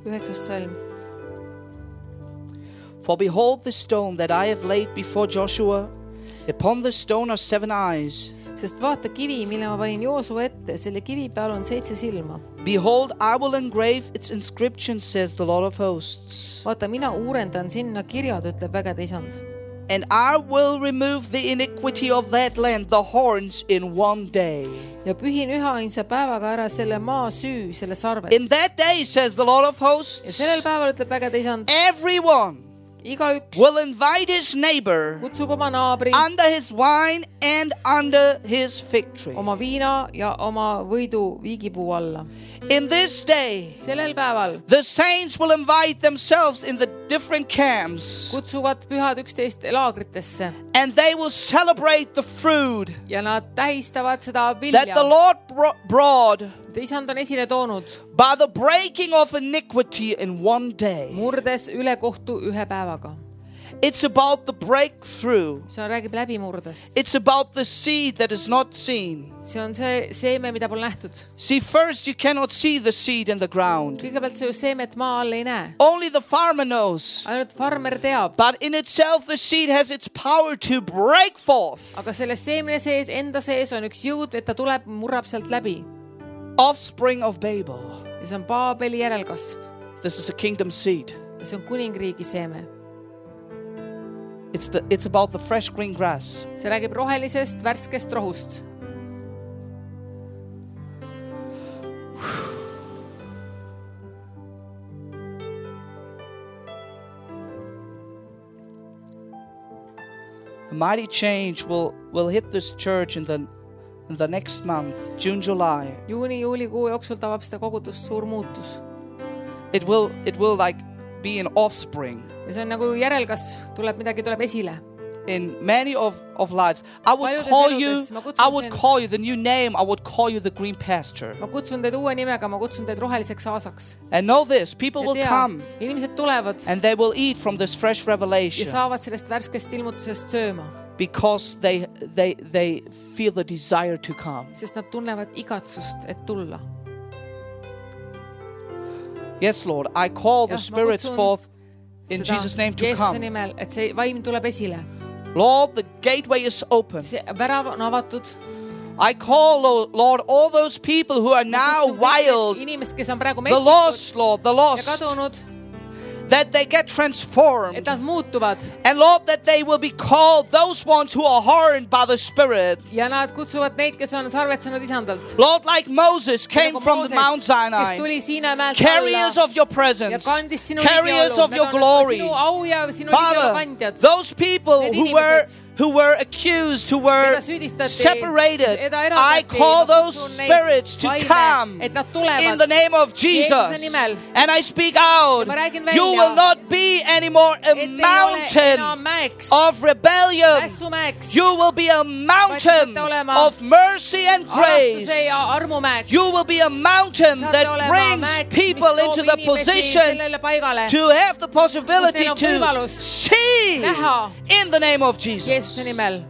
For behold the stone that I have laid before Joshua, upon the stone are seven eyes. Sest vaata kivi, mille ma panin Joosua ette, selle kivi peal on seitse silma. Behold, I will engrave its inscription, says the Lord of hosts. Vaata, mina uurendan sinna kirjad, ütleb vägede isand. And I will remove the iniquity of that land, the horns, in one day. Ja pühin üheainsa päevaga ära selle maa süü, selle sarved. In that day, says the Lord of hosts, ja sellel päeval ütleb vägede isand, everyone Igaüks will invite his neighbor kutsub oma naabri under his wine and under his fig tree. Oma viina ja oma võidu viigipuu alla. In this day, sellel päeval the saints will invite themselves in the different camps. Kutsuvad pühad üksteist laagritesse. And they will celebrate the fruit ja nad tähistavad seda vilja. That the Lord brought Isand on esile toonud by the breaking of iniquity in one day. Murdes üle kohtu ühe päevaga. It's about the breakthrough. See räägib läbimurdest. It's about the seed that is not seen. See on see seeme, mida pole nähtud. See, first you cannot see the seed in the ground. Kõigepealt see seemet maa all ei näe. Only the farmer knows. Ainult farmer teab. But in itself the seed has its power to break forth. Aga selles seemne sees, enda sees on üks jõud, et ta tuleb, murrab sealt läbi. Offspring of Babel. Ja see on Paabeli järelkasv. This is a kingdom seed. Ja see on kuningriigi seeme. It's the it's about the fresh green grass. See räägib rohelisest värskest rohust. A mighty change will will hit this church in the in the next month, June, July. Juuni, juulikuu jooksul tabab seda kogudust suur muutus. It will it will like be an offspring. Ja see on nagu järelkasv, tuleb midagi tuleb esile. In many of of lives, I would Paljudes call eludes, you ma kutsun I would sind- call you the new name. I would call you the green pasture. Ma kutsun teid uue nimega, ma kutsun teid roheliseks aasaks. And know this, people Ja will tea, come inimesed tulevad and they will eat from this fresh ja revelation saavad sellest värskest ilmutusest sööma, because they they they feel the desire to come. sest nad tunnevad igatsust, et tulla. Yes, Lord, I call the Jah, ma spirits kutsun forth in Seda Jesus' name to Jeesuse come. nimel, et see vaim tuleb esile. Lord, the gateway is open. See värav on avatud. I call, Lo- Lord, all those people who are now Kutsun kõik wild, need inimesed, kes on praegu the metsikud lost, Lord, the ja lost, kadunud, that they get et transformed. nad muutuvad And Lord, that they will be called those ones who are hardened by the Spirit. ja nad kutsuvad neid, kes on sarvetsenud isandalt. Lord, like Moses came Nagu from the Mooses, Mount kes Sinai, tuli Siina mäelt carriers alla of your ja presence, kandis sinu carriers liigiolu. of your Nad on glory. sinu au ja sinu liigiolu Father, kandjad. those people Need who were inimesed. who were accused, who were Keda süüdistati, separated, keda I eraldati, call ma those kutsun neid spirits to vaime, come et nad tulevad in the name of Jeesuse Jesus. nimel. And I speak out, Ja ma räägin välja, you will not be anymore a et ei ole mountain enam mäeks, of rebellion. mässumäeks, You will be a mountain saate olema of mercy and grace. armastuse ja armumäeks. You will be a mountain Saate that olema brings mäeks, people mis into toob the inimesi position sellele paigale, to have the possibility neil on to võimalus see näha in the name of Jesus. Jeesuse nimel.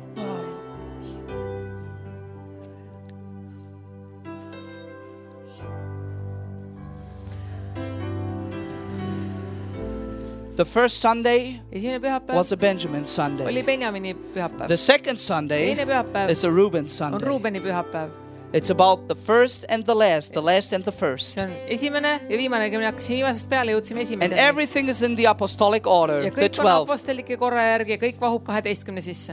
The first Sunday Esimene pühapäev was a Benjamin oli Sunday. Benjamini pühapäev. The second Sunday Teine pühapäev is a Reuben on Sunday. Ruubeni pühapäev. It's about the first and the last, the last and the first. See on esimene ja viimane, kui me hakkasime viimasest peale, jõudsime And esimeseni. everything is in the apostolic order, Ja the kõik on twelve. apostelike korra järgi ja kõik vahub kaheteistkümne sisse.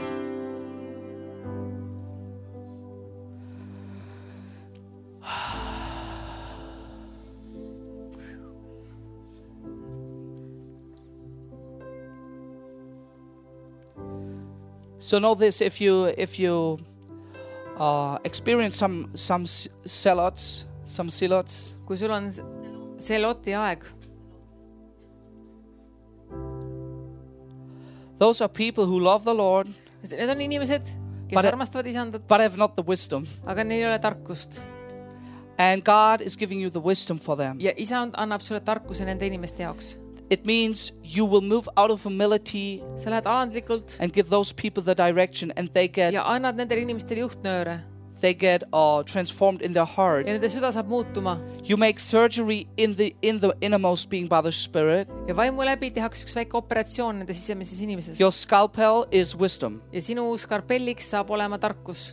So know this, if you if you uh, experience some some s- zealots, some zealots, Kui sul on seloti aeg, those are people who love the Lord need on inimesed, kes But- armastavad isandat, but have not the wisdom. aga neil ei ole tarkust. And God is giving you the wisdom for them. Ja isand annab sulle tarkuse nende inimeste jaoks. It means you will move out of humility Sa lähed alandlikult and give those people the direction, and they get ja annad nendele inimestele juhtnööre they get uh, transformed in their heart. ja nende süda saab muutuma. You make surgery in the in the innermost being by the Spirit. Ja vaimu läbi tehakse üks väike operatsioon nende sisemises inimeses. Your scalpel is wisdom. Ja sinu skarpelliks saab olema tarkus.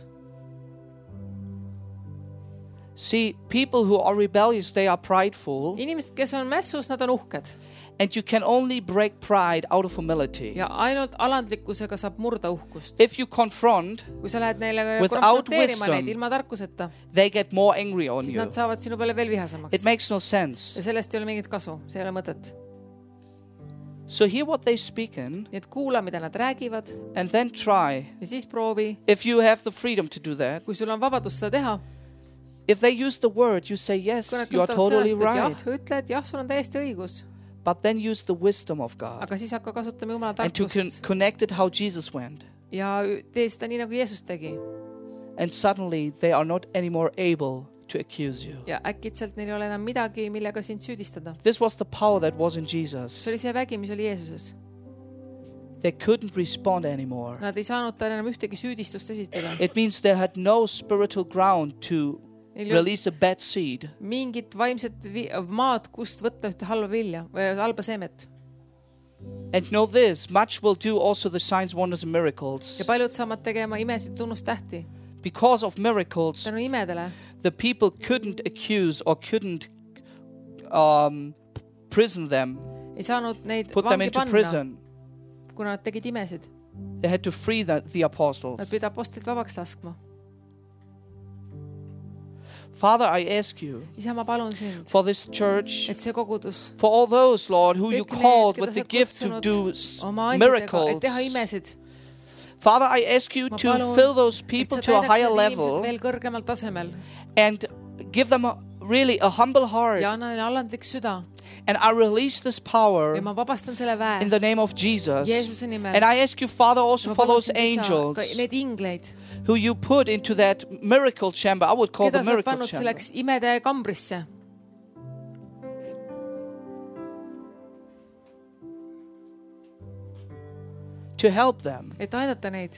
See, people who are rebellious, they are prideful, Inimesed, kes on mässus, nad on uhked. and you can only break pride out of humility. Ja ainult alandlikkusega saab murda uhkust. If you confront, Kui sa lähed neile Without konfronteerima wisdom, neid ilma tarkuseta, they get more angry on siis you. nad saavad sinu peale veel It vihasemaks. makes no sense. Ja sellest ei ole mingit kasu, see ei ole mõtet. So hear what they speak in. Nii et kuula, mida nad räägivad. And then try. Ja siis proovi. If you have the freedom to do that. Kui sul on vabadus seda teha. If they use the word, you say yes, you are totally right. Ütle, et jah, sul on täiesti õigus. But then use the wisdom of God. Aga siis hakka kasutama Jumala tarkust. And to con- connect it how Jesus went. Ja tee seda nii, nagu Jeesus tegi. And suddenly they are not anymore able to accuse you. Ja äkitselt neil ei ole enam midagi, millega sind süüdistada. This was the power that was in Jesus. See oli see vägi, mis oli Jeesuses. They couldn't respond anymore. Nad ei saanud talle enam ühtegi süüdistust esitada. It means they had no spiritual ground to release a bad seed. Mingit vaimset maad, kust võtta ühte halba vilja või halba seemet. And know this, much will do also the signs, wonders and miracles. Ja paljud saavad tegema imesid, tunnustähti. Because of miracles, tänu imedele, the people couldn't accuse or couldn't um, prison them, ei saanud neid put them into prison. Kuna nad tegid imesid. They had to free the, the apostles. Nad pidid apostlid vabaks laskma. Father, I ask you Isa, ma palun sind, for this church, et see kogudus, for all those, Lord, who you called with the gift to do miracles. Father, I ask you to fill those people to a higher level and give them a, really a humble heart. And I release this power in the name of Jesus. And I ask you, Father, also for those angels who you put into that miracle chamber. I would call the miracle chamber. To help them. Et aidata neid.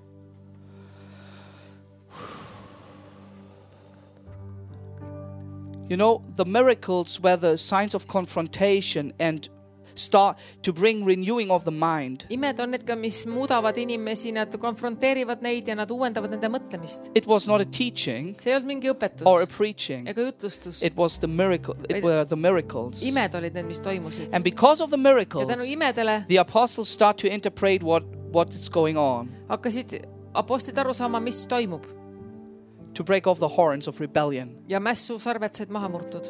You know, the miracles were the signs of confrontation and start to bring renewing of the mind. Imed on need ka, mis muudavad inimesi, nad konfronteerivad neid ja nad uuendavad nende mõtlemist. It was not a teaching. See ei olnud mingi õpetus. Or a preaching. Ega jutlustus. It was the miracle. It were the miracles. Imed olid need, mis toimusid. And because of the miracles, ja tänu imedele, the apostles start to interpret what what is going on. Hakkasid apostlid aru saama, mis toimub. To break off the horns of rebellion. Ja mässu sarved said maha murtud.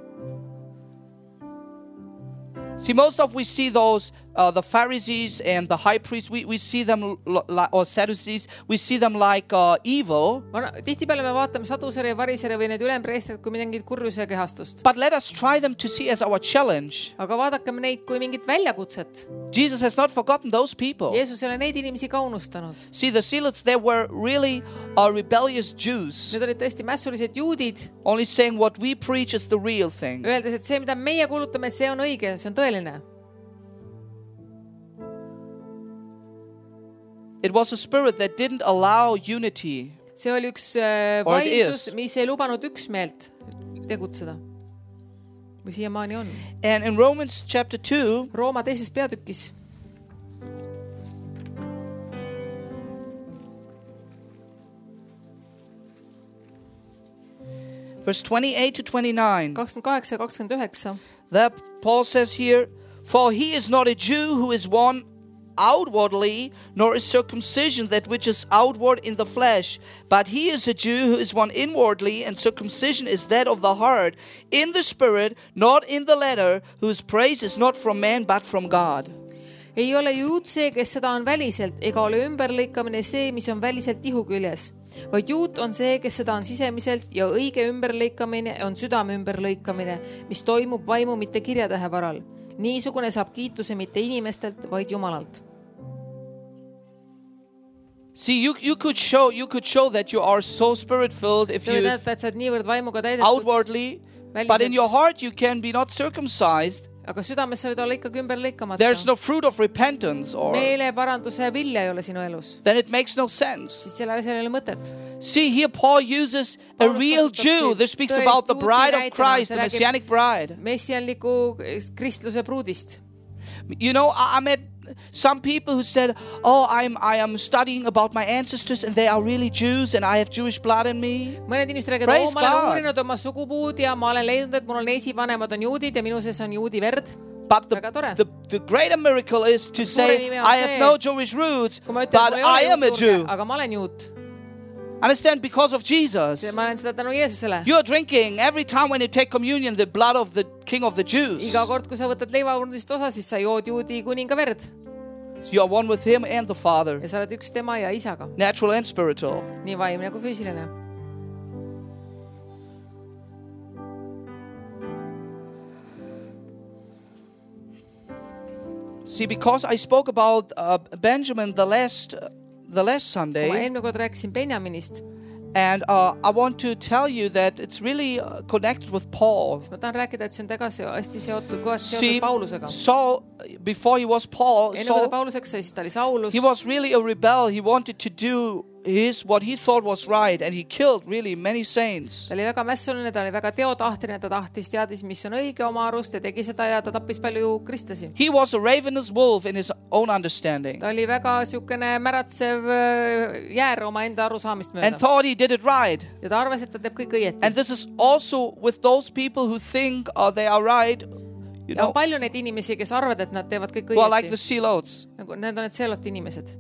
See, most of we see those, uh, the Pharisees and the high priests, we, we see them, or Sadducees, we see them like uh, evil. Tihtipeale me vaatame sadusere ja varisere või need ülempreestrid kui mingit kurjuse kehastust. But let us try them to see as our challenge. Aga vaadakem neid kui mingit väljakutset. Jesus has not forgotten those people. Jeesus ei ole neid inimesi ka unustanud. See, the Zealots, they were really uh, rebellious Jews. Need olid tõesti mässulised juudid. Only saying what we preach is the real thing. Öeldes, et see, mida meie kuulutame, see on õige, see on tõeline. It was a spirit that didn't allow unity. See oli üks äh, vaimsus, mis ei lubanud üksmeelt tegutseda. Või siiamaani on. And in Romans chapter two, Rooma teises peatükis, verse twenty-eight to twenty-nine, kakskümmend kaheksa ja kakskümmend üheksa, that Paul says here, for he is not a Jew who is one outwardly, nor is circumcision that which is outward in the flesh, but he is a Jew who is one inwardly, and circumcision is that of the heart, in the spirit, not in the letter, whose praise is not from man but from God. Ei ole juut see, kes seda on väliselt, ega ole ümberlõikamine see, mis on väliselt ihu küljes, vaid juut on see, kes seda on sisemiselt, ja õige ümberlõikamine on südame ümberlõikamine, mis toimub vaimu mitte kirjatähe varal. Niisugune saab kiituse mitte inimestelt, vaid Jumalalt. See, you, you could show you could show that you are so spirit-filled if you outwardly, but in your heart you can be not circumcised. Aga südames sa võid olla ikkagi ümber lõikamata. There's no fruit of repentance or meeleparanduse vilja ei ole sinu elus. Then it makes no sense. Siis sellel ei ole mõtet. See, here Paul uses a real Jew. This speaks about the bride of Christ, the messianic bride. Messianliku kristluse pruudist. You know, I met some people who said, "Oh, I'm I am studying about my ancestors, and they are really Jews, and I have Jewish blood in me." Mõned inimesed räägivad, "Oo, ma olen uurinud oma sugupuud ja ma olen leidnud, et mul on esivanemad on juudid ja minu sees on juudi verd." But the, the, the greater miracle is to say, "I have no Jewish roots, but I am a Jew." Aga ma olen juut. Understand, because of Jesus. Ma olen seda tänu Jeesusele. You are drinking every time when you take communion the blood of the King of the Jews. Iga kord, kui sa võtad leivaurnist osa, siis sa jood juudi kuninga verd. You are one with him and the Father. Ja sa oled üks tema ja isaga. Natural and spiritual. Nii vaimne kui füüsiline. See, because I spoke about uh, Benjamin the last uh, the last Sunday. Ma eelmine kord rääkisin Benjaminist. And uh, I want to tell you that it's really uh, connected with Paul. Ma tahan rääkida, et see on tagasi hästi seotud, kohast seotud Paulusega. Saul, before he was Paul, Saul, Pauluseks, siis ta oli Saulus. He was really a rebel. He wanted to do his what he thought was right, and he killed really many saints. Ta oli väga mässuline, ta oli väga teotahtline, ta tahtis teadis, mis on õige oma arust ja tegi seda ja ta tappis palju kristlasi. He was a ravenous wolf in his own understanding. Ta oli väga siukene märatsev jäär oma enda arusaamist mööda. And thought he did it right. Ja ta arvas, et ta teeb kõik õieti. And this is also with those people who think uh, they are right. You ja know, on palju neid inimesi, kes arvad, et nad teevad kõik õieti. Well, like õieti. the zealots. Nagu need on need zealoti inimesed.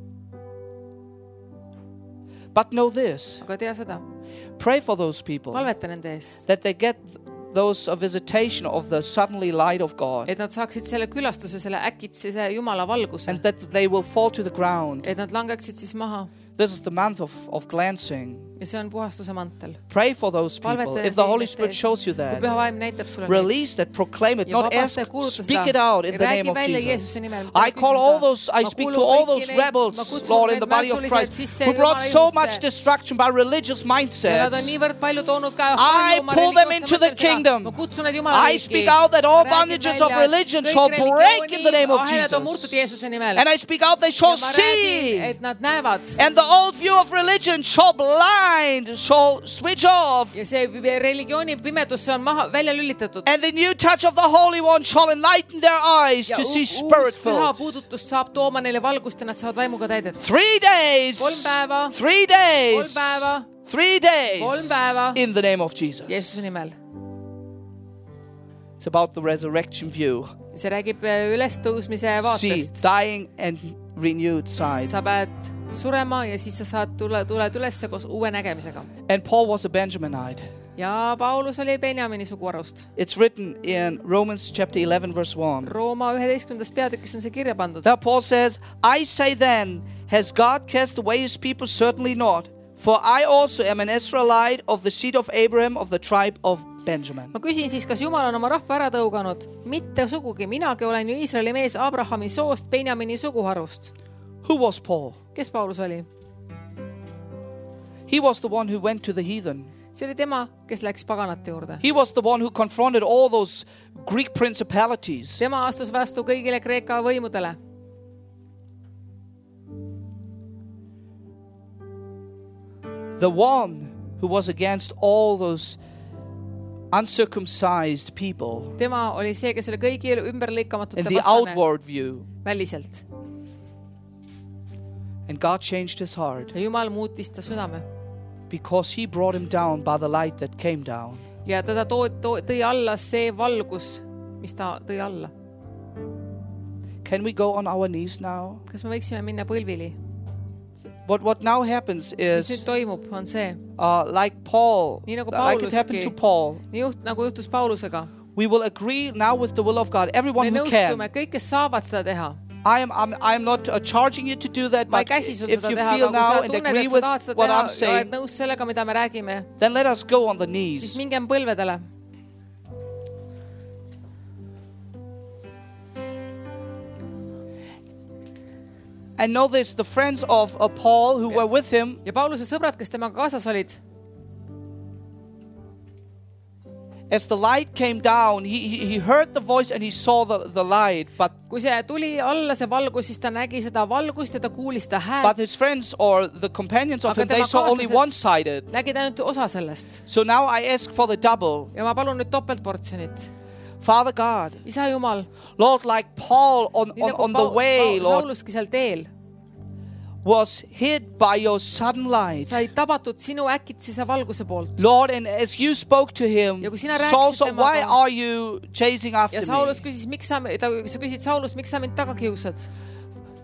But know this. Aga tea seda. Pray for those people. Palveta nende eest. That they get those a visitation of the suddenly light of God. Et nad saaksid selle külastuse, selle äkitsise Jumala valguse. And that they will fall to the ground. Et nad langeksid siis maha. This is the month of, of cleansing. Ja see on puhastuse mantel. Pray for those people. If the Holy Spirit shows you that, release that, proclaim it, not ask, speak it out in the name of Jesus. I call all those, I speak to all those rebels, Lord, in the body of Christ, who brought so much destruction by religious mindsets. I pull them into the kingdom. I speak out that all bondages of religion shall break in the name of Jesus. And I speak out they shall see. And the old view of religion shall blind, shall switch off. Ja see religiooni pimedus on maha välja lülitatud. And the new touch of the Holy One shall enlighten their eyes to see spirit-filled. Ja uus püha puudutus saab tooma neile valgust ja nad saavad vaimuga täidetud. Three days. Kolm päeva. Three days. Kolm päeva. Three days. Kolm päeva. In the name of Jesus. Jeesuse nimel. It's about the resurrection view. See räägib ülestõusmise vaatest. See, dying and renewed side. Sa pead surema ja siis sa saad tule, tuled üles koos uue nägemisega. And Paul was a Benjaminite. Ja Paulus oli Benjamini suguharust. It's written in Romans chapter eleven verse one. Rooma üheteistkümnendas peatükis on see kirja pandud. There Paul says, I say then, has God cast away his people? Certainly not. For I also am an Israelite of the seed of Abraham of the tribe of Benjamin. Ma küsin siis, kas Jumal on oma rahva ära tõuganud? Mitte sugugi, minagi olen ju Iisraeli mees Abrahami soost Benjamini suguharust. Who was Paul? Kes Paulus oli? He was the one who went to the heathen. See oli tema, kes läks paganate juurde. He was the one who confronted all those Greek principalities. Tema astus vastu kõigile Kreeka võimudele. The one who was against all those uncircumcised people. Tema oli see, kes oli kõigi ümberlõikamatute vastane. In the outward view. Väliselt. And God changed his heart. Ja Jumal muutis ta südame. Because he brought him down by the light that came down. Ja teda tõi alla see valgus, mis ta tõi alla. Can we go on our knees now? Kas me võiksime minna põlvili? What what now happens is mis nüüd toimub, on see. Uh, like Paul, nagu like it happened to Paul. Nii juht, nagu juhtus Paulusega. We will agree now with the will of God. Everyone me who can. Me nõustume, kõik, kes saavad seda teha. I am I'm I'm not uh, charging you to do that, but if you feel now and agree with what I'm saying, then let us go on the knees. Siis mingem põlvedele. And know this, the friends of uh, Paul who were with him. Ja Pauluse sõbrad, kes temaga kaasas olid. As the light came down, he, he, he heard the voice and he saw the, the light. But kui see tuli alla see valgus, siis ta nägi seda valgust ja ta kuulis seda häält. But his friends or the companions of him, they saw only one-sided. Nägid ainult osa sellest. So now I ask for the double. Ja ma palun nüüd topeltportsjonit. Father God, Isa Jumal, Lord, like Paul on, on, on the way, Lord, Sauluski seal teel, was hid by your sudden light. Sai tabatud sinu äkitsise valguse poolt. Lord, and as you spoke to him, Saul said, why are you chasing after ja Saulus küsis, miks sa, ta, sa küsid Saulus, miks sa mind taga kiusad?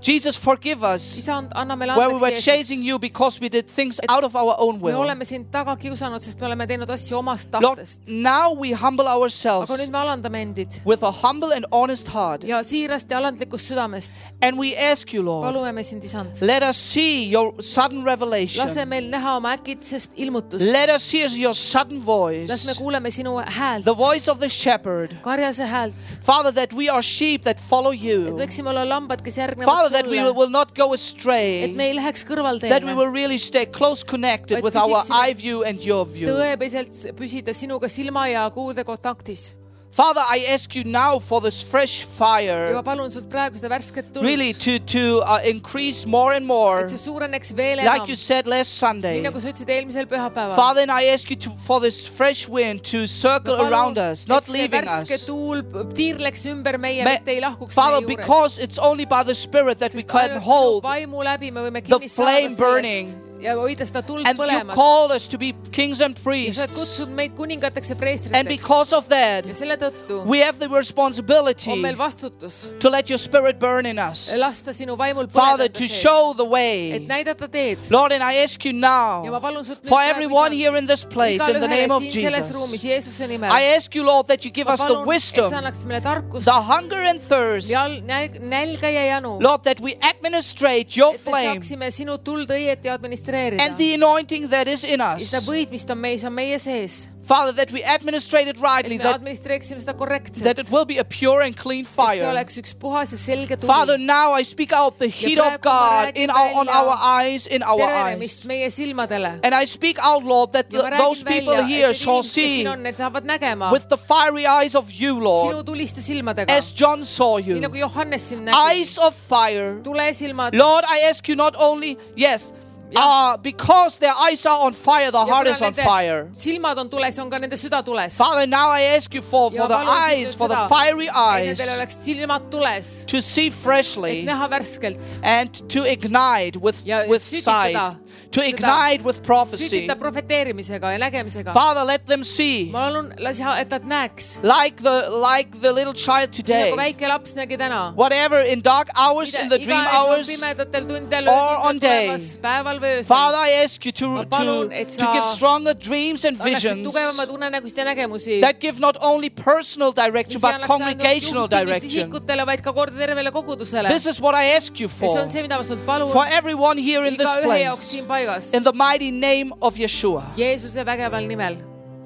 Jesus, forgive us Isand, anna meile where we andeks were Jeesus, chasing you because we did things et out of our own me will. oleme sind taga kiusanud, sest me oleme teinud asju omast Lord, tahtest. now we humble ourselves Aga nüüd me alandame endid with a humble and honest heart. ja siirast ja alandlikust südamest. And we ask you, Lord, Palume me sind, Isand. let us see your sudden revelation. Lase meil näha oma äkitsest ilmutust. Let us hear your sudden voice. Las me kuuleme sinu häält, The voice of the shepherd. karjase häält. Father, that we are sheep that follow Et you. võiksime olla lambad, kes järgnevad Father, that we sulle. will not go Et astray. me ei läheks kõrvalteele. That we will really stay close connected Vaid with our püsiksime eye view and your view. tõepäiselt püsida sinuga silma ja kuude kontaktis. Father, I ask you now for this fresh Ja fire, ma palun sult praegu seda värsket tuld, really to, to uh, increase more and more. et see suureneks veel Like enam. you said last Nii Sunday. nagu sa ütlesid eelmisel pühapäeval. Father, and I ask you to, for this fresh wind to circle Ma palun, around us, not et see leaving värske us. tuul tiirleks ümber meie, Me- mitte ei lahkuks Father, meie juures. because it's only by the Spirit that we Sest can ainult sinu hold vaimu läbi me võime the kinni flame saada burning. sellest ja hoida seda tuld And you põlemas. called us to be kings and Ja sa oled priests. kutsunud meid kuningateks ja And preestriteks. because of that, Ja selle tõttu we have the on meil responsibility vastutus to let your Spirit burn in us. lasta sinu vaimul Father, põleda to sees, show the et way. näidata teed. Lord, and I ask you Ja now, ma palun sult nüüd for praegu, everyone Isand, here in this place, in the name igalühele of siin selles ruumis Jesus, Jeesuse nimel. I ask you, Lord, that you give Ma us the palun, et sa wisdom, annaksid meile tarkust the hunger and thirst, ja al- näl- nälga ja janu, Lord, that we administrate your et me flame saaksime sinu tuld õieti administreerida. and the anointing that is in Ja seda us. võid, mis on meis, on meie sees. Father, that we administrate it Et rightly, me that, administreeriksime seda korrektselt. that it will be a pure and clean Et see fire. oleks üks puhas ja selge tuli. Father, now I speak out the heat of praegu ma God räägin in our, on välja our eyes, in our tervenemist eyes. meie silmadele. And I speak out, Lord, that Ja ma the, räägin those people välja, here et need shall inimesed, kes see siin on, need saavad nägema with the fiery eyes of you, sinu Lord, tuliste silmadega. as John saw Nii you. nagu Johannes siin nägi. Eyes of fire. Tulesilmad. Lord, I ask you not only, yes, uh, because their eyes are on fire, the Ja heart kuna is on nende fire. silmad on tules, on ka nende süda tules. Father, now I ask you for, Ja for the palun sind eyes, nüüd for the seda, fiery et eyes, nendel oleks silmad tules, to see et freshly näha värskelt. and to ignite with, Ja with sütitada sight, to seda- ignite with prophecy. Sütita profeteerimisega ja nägemisega. Father, let them see Ma palun, lase, et nad näeks. like the, like the little child Nii today. nagu väike laps nägi täna. Whatever in dark hours, in the dream Iganes on hours, pimedatel tundidel or on öösel day. tulemas, päeval või öösel. Father, I ask you to, Ma to, palun, et to sa give stronger dreams and annaksid visions tugevamad unenägusid ja nägemusi. that give not only personal direction, Mis but ei annaks congregational ainult juhtimist direction. isikutele, vaid ka korda tervele kogudusele. This is what I ask you Ja see for, on see, mida ma sult palun for everyone here in this igaühe jaoks place, siin paigas. in the mighty name of Yeshua. Jeesuse vägeval nimel.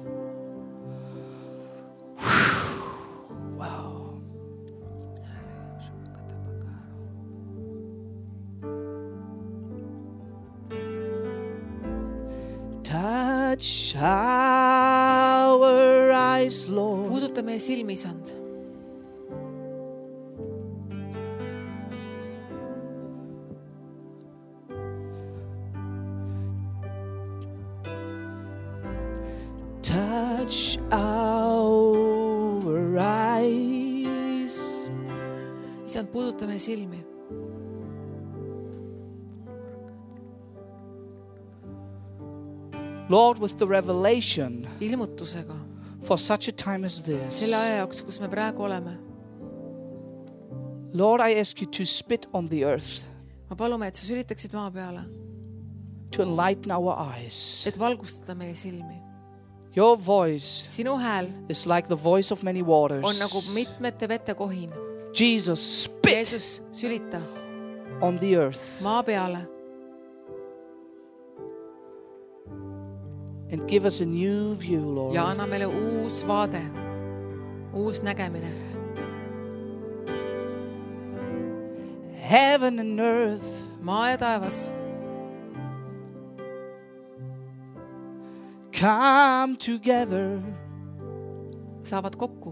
Wow. Touch our eyes, Lord. Puuduta meie silmi, Isand. Touch our eyes. Isand, puuduta meie silmi. Lord, with the revelation Ilmutusega. for such a time as this. Selle aja jaoks, kus me praegu oleme. Lord, I ask you to spit on the earth, Ma palume, et sa sülitaksid maa peale, to enlighten our eyes. et valgustada meie silmi. Your voice Sinu hääl is like the voice of many waters. on nagu mitmete vete kohin. Jesus, spit Jeesus, sülita on the earth maa peale and give us a new view, Lord. ja anna meile uus vaade, uus nägemine. Heaven and earth Maa ja taevas come together. saavad kokku.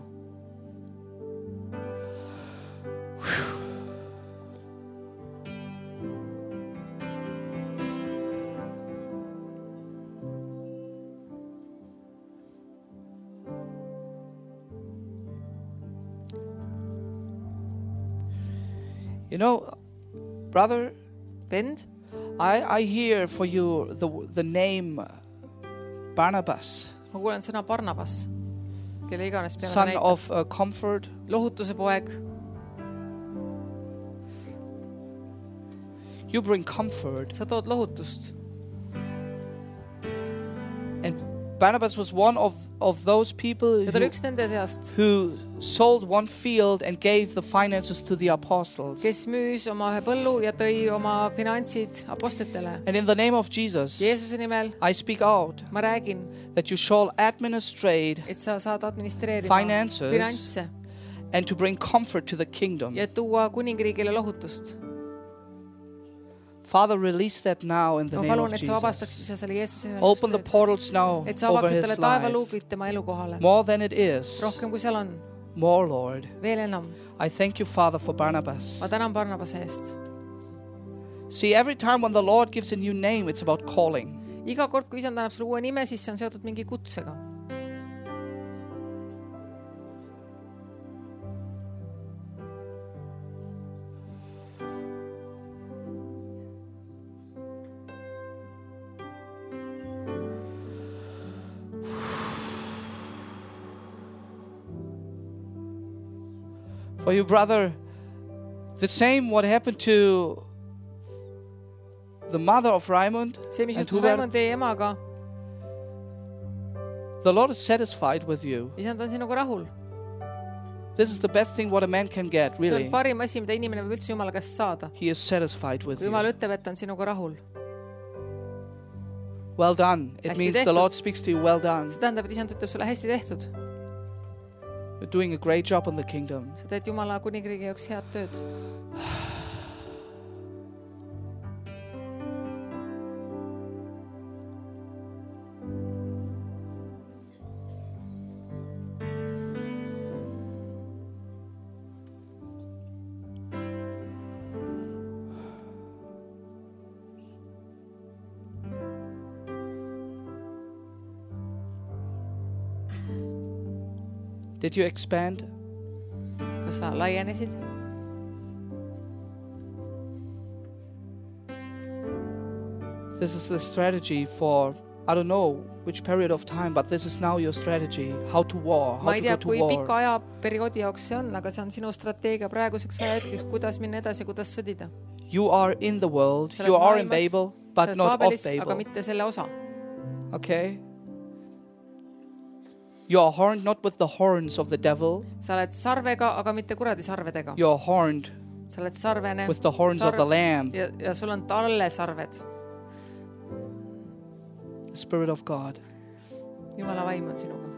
You know, brother, Vend, I, I hear for you the, the name Barnabas, ma kuulen sõna Barnabas, kelle iganes peale son näitab. of uh, comfort, Lohutuse poeg, You bring comfort. Sa tood lohutust. And Barnabas was one of, of those people who, who sold one field and gave the finances to the apostles. Kes müüs oma ühe põllu ja tõi oma finantsid apostlitele. And in the name of Jesus, Jeesuse nimel, I speak out ma räägin, that you shall administrate et sa saad administreerida finances finantse and to bring comfort to the kingdom. Ja tuua kuningriigile lohutust. Father, release that now in the name of Jesus. Open the portals now over his life. More than it is. More, Lord. I thank you, Father, for Barnabas. See, every time when the Lord gives a new name, it's about calling. Iga kord, kui Isand annab sulle uue nime, siis see on seotud mingi kutsega. For you, brother, the same what happened to the mother of Raymond and Hubert. The Lord is satisfied with you. This is the best thing what a man can get, really. He is satisfied with you. Well done. It means the Lord speaks to you, well done. You're doing a great job in the kingdom. Sa teed Jumala kuningriigi jaoks head tööd. Did you expand? Kas sa laienesid? This is the strategy for, I don't know which period of time, but this is now your strategy. How to war, how to go to war. Ma ei tea, kui pika aja perioodi jaoks see on, aga see on sinu strateegia praeguseks ajahetkeks, kuidas minna edasi, kuidas sõdida. You are in the world, you are in Babel, but not of Babel. Aga mitte selle osa. Okay. You are horned not with the horns of the devil. Sa oled sarvega, aga mitte kuradi sarvedega. You are horned Sa oled sarvene, with the horns sarv, of the lamb. Ja, ja sul on talle sarved. The Spirit of God. Jumala vaim on sinuga.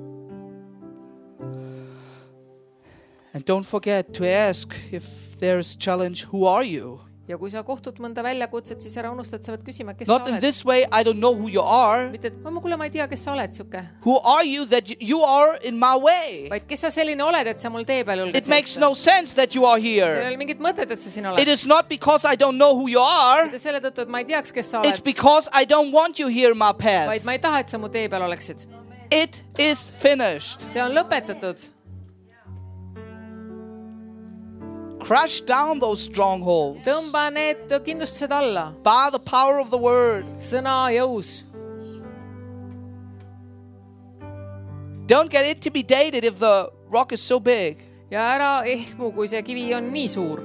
And don't forget to ask if there's challenge, who are you? Ja kui sa kohtud mõnda väljakutset, siis ära unustad, sa pead küsima, kes Not sa oled. Not in this way, I don't know who you are. Mitte, ma kuule, ma ei tea, kes sa oled, siuke. Who are you that you are in my way? Vaid kes sa selline oled, et sa mul tee peal julged. It makes no sense that you are here. See ei ole mingit mõtet, et sa siin oled. It is not because I don't know who you are. Mitte selle tõttu, et ma ei teaks, kes sa oled. It's because I don't want you here in my path. Vaid ma ei taha, et sa mu tee peal oleksid. It is finished. See on lõpetatud. Crush down those strongholds. Tõmba need kindlustused alla. By the power of the word. Sõna jõus. Don't get intimidated if the rock is so big. Ja ära ehmu, kui see kivi on nii suur.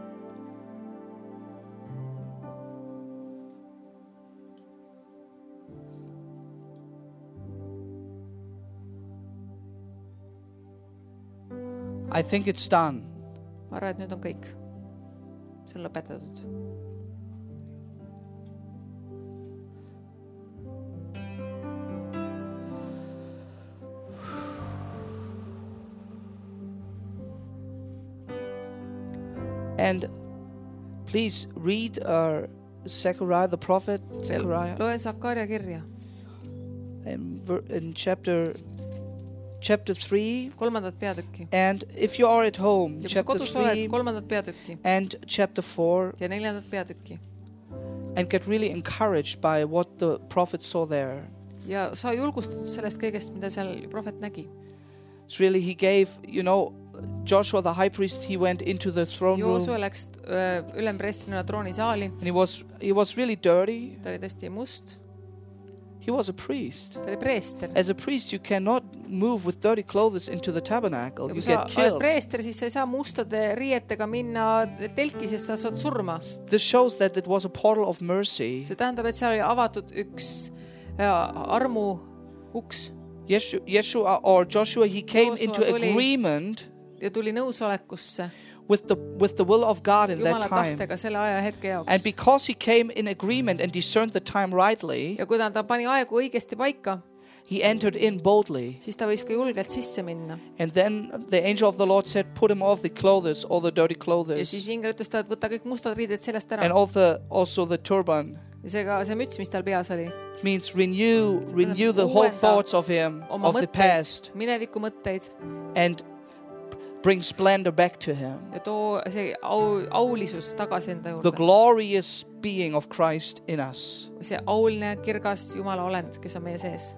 I think it's done. Ma arvan, et nüüd on kõik. See on lõpetatud. And please read uh, Zechariah the prophet. Zechariah. Loe Zakaria kirja. In, in chapter Chapter three, kolmandat peatükki. And if you are at home, chapter three, kolmandat peatükki. And chapter four, ja neljandat peatükki. And get really encouraged by what the prophet saw there. Ja sa julgustatud sellest kõigest, mida seal prohvet nägi. It's really, he gave, you know, Joshua the high priest, he went into the throne room. Joosua läks uh, ülempreestrina troonisaali. And he was, he was really dirty. Ta oli tõesti must. He was a priest. Ta oli preester. As a priest, you cannot move with dirty clothes into the tabernacle. You get killed. Kui sa oled preester, siis sa ei saa mustade riietega minna telki, sest sa saad surma. This shows that it was a portal of mercy. See tähendab, et seal oli avatud üks armu uks. Yeshua or Joshua, he came into agreement ja tuli nõusolekusse with the with the will of God in Jumala that time. Tahtega selle aja hetke jaoks. And because he came in agreement and discerned the time rightly, ja kui ta, ta pani aegu õigesti paika, he entered in boldly. Siis ta võis ka julgelt sisse minna. And then the angel of the Lord said, put him off the clothes, all the dirty clothes. Ja siis ingel ütles ta, et võta kõik mustad riided sellest ära. And also, also the turban. Ja see ka see müts, mis tal peas oli. Means renew, renew the whole thoughts of him, of the past. Mineviku mõtteid. And bring splendor back to him. Ja too see au, aulisus tagasi enda juurde. The glorious being of Christ in us. See auline, kirgas Jumala olend, kes on meie sees.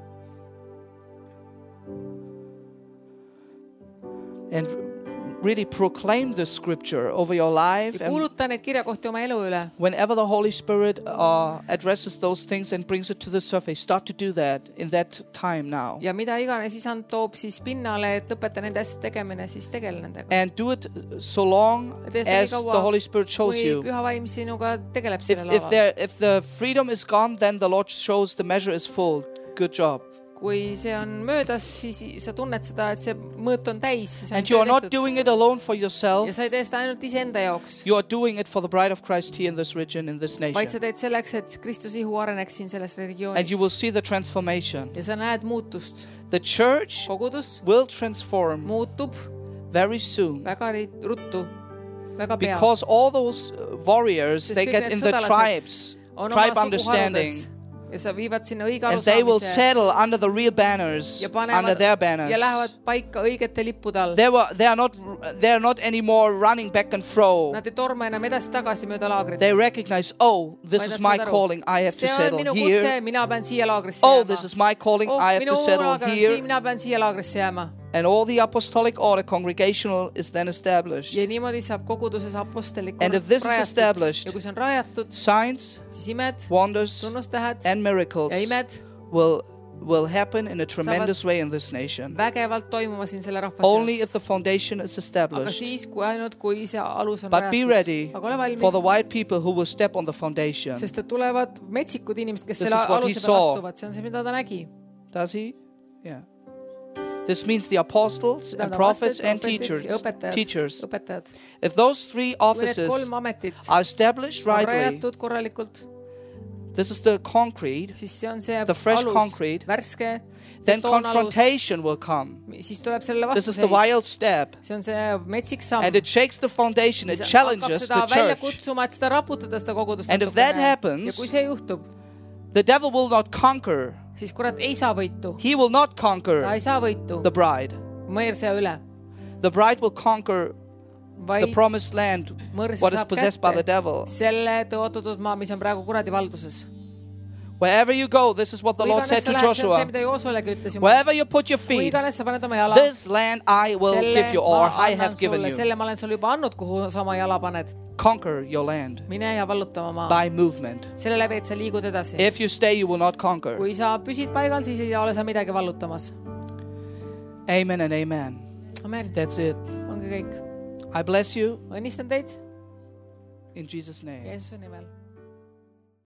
And really proclaim the scripture over your life. Ja kuuluta neid kirjakohti oma elu üle. Whenever the Holy Spirit uh, addresses those things and brings it to the surface, start to do that in that time now. Ja mida iganes Isand toob siis pinnale, et lõpeta nende asjade tegemine, siis tegele nendega. And do it so long as the Holy Spirit shows you. Kui Püha Vaim sinuga tegeleb selle laval. If, there, if the freedom is gone, then the Lord shows the measure is full. Good job. Kui see on möödas, siis sa tunned seda, et see mõõt on täis. And you are not doing it alone for yourself. Ja sa ei tee seda ainult iseenda jaoks. You are doing it for the bride of Christ here in this region, in this nation. Vaid sa teed selleks, et Kristuse ihu areneks siin selles regioonis. And you will see the transformation. Ja sa näed muutust. The church Kogudus will transform muutub very soon. Väga ruttu, väga pea. Because all those warriors, they get in the tribes, tribe understanding. Ja sa viivad sinna õige arusaamise. And they will settle under the real banners, under their banners. Ja lähevad paika õigete lippude all. They, were, they, are not, they are not anymore running back and fro. Nad ei torma enam edasi tagasi mööda laagrit. They recognize, oh, this is my calling, I have to settle here. See on minu kutse, mina pean siia laagrisse jääma. Oh, this is my calling, oh, I have to settle here. Mina pean siia laagrisse jääma. And all the apostolic order, congregational, is then established. Ja niimoodi saab koguduses apostolik and if this is established, ja kui see on rajatud, signs, siis imed, wonders, tunnustähed, and miracles ja imed, will, will happen in a tremendous way in this nation. Vägevalt toimuma siin selle rahva Only if the foundation is established. Aga siis, kui ainult, kui see alus on But rajatud. Be ready for the white people who will step on the foundation. Sest et tulevad metsikud inimesed, kes selle aluse peal astuvad. See on see, mida ta nägi. Does he? Yeah. This means the apostles and prophets and teachers. teachers. If those three offices are established rightly, this is the concrete, the fresh concrete, then confrontation will come. This is the wild step. And it shakes the foundation, it challenges the church. And if that happens, the devil will not conquer. Siis kurat ei saa võitu. He will not conquer ta ei saa võitu. The bride. Mõõrsea üle. The bride will conquer Vaid the promised land, what is possessed by the devil. Selle tõotatud maa, mis on praegu kuradi valduses. Wherever you go, this is what the Lord said to Joshua. Wherever you put your feet, this land I will give you, or I have given you. Selle ma olen sulle juba andnud, kuhu sa oma jala paned. Conquer your land. Mine ja valluta oma maa. By movement. Selle läbi, et sa liigud edasi. If you stay, you will not conquer. Kui sa püsid paigal, siis ei ole sa midagi vallutamas. Amen and amen. Amen. That's it. Ongi kõik. I bless you. Õnnistan teid. In Jesus' name. Jeesuse nimel.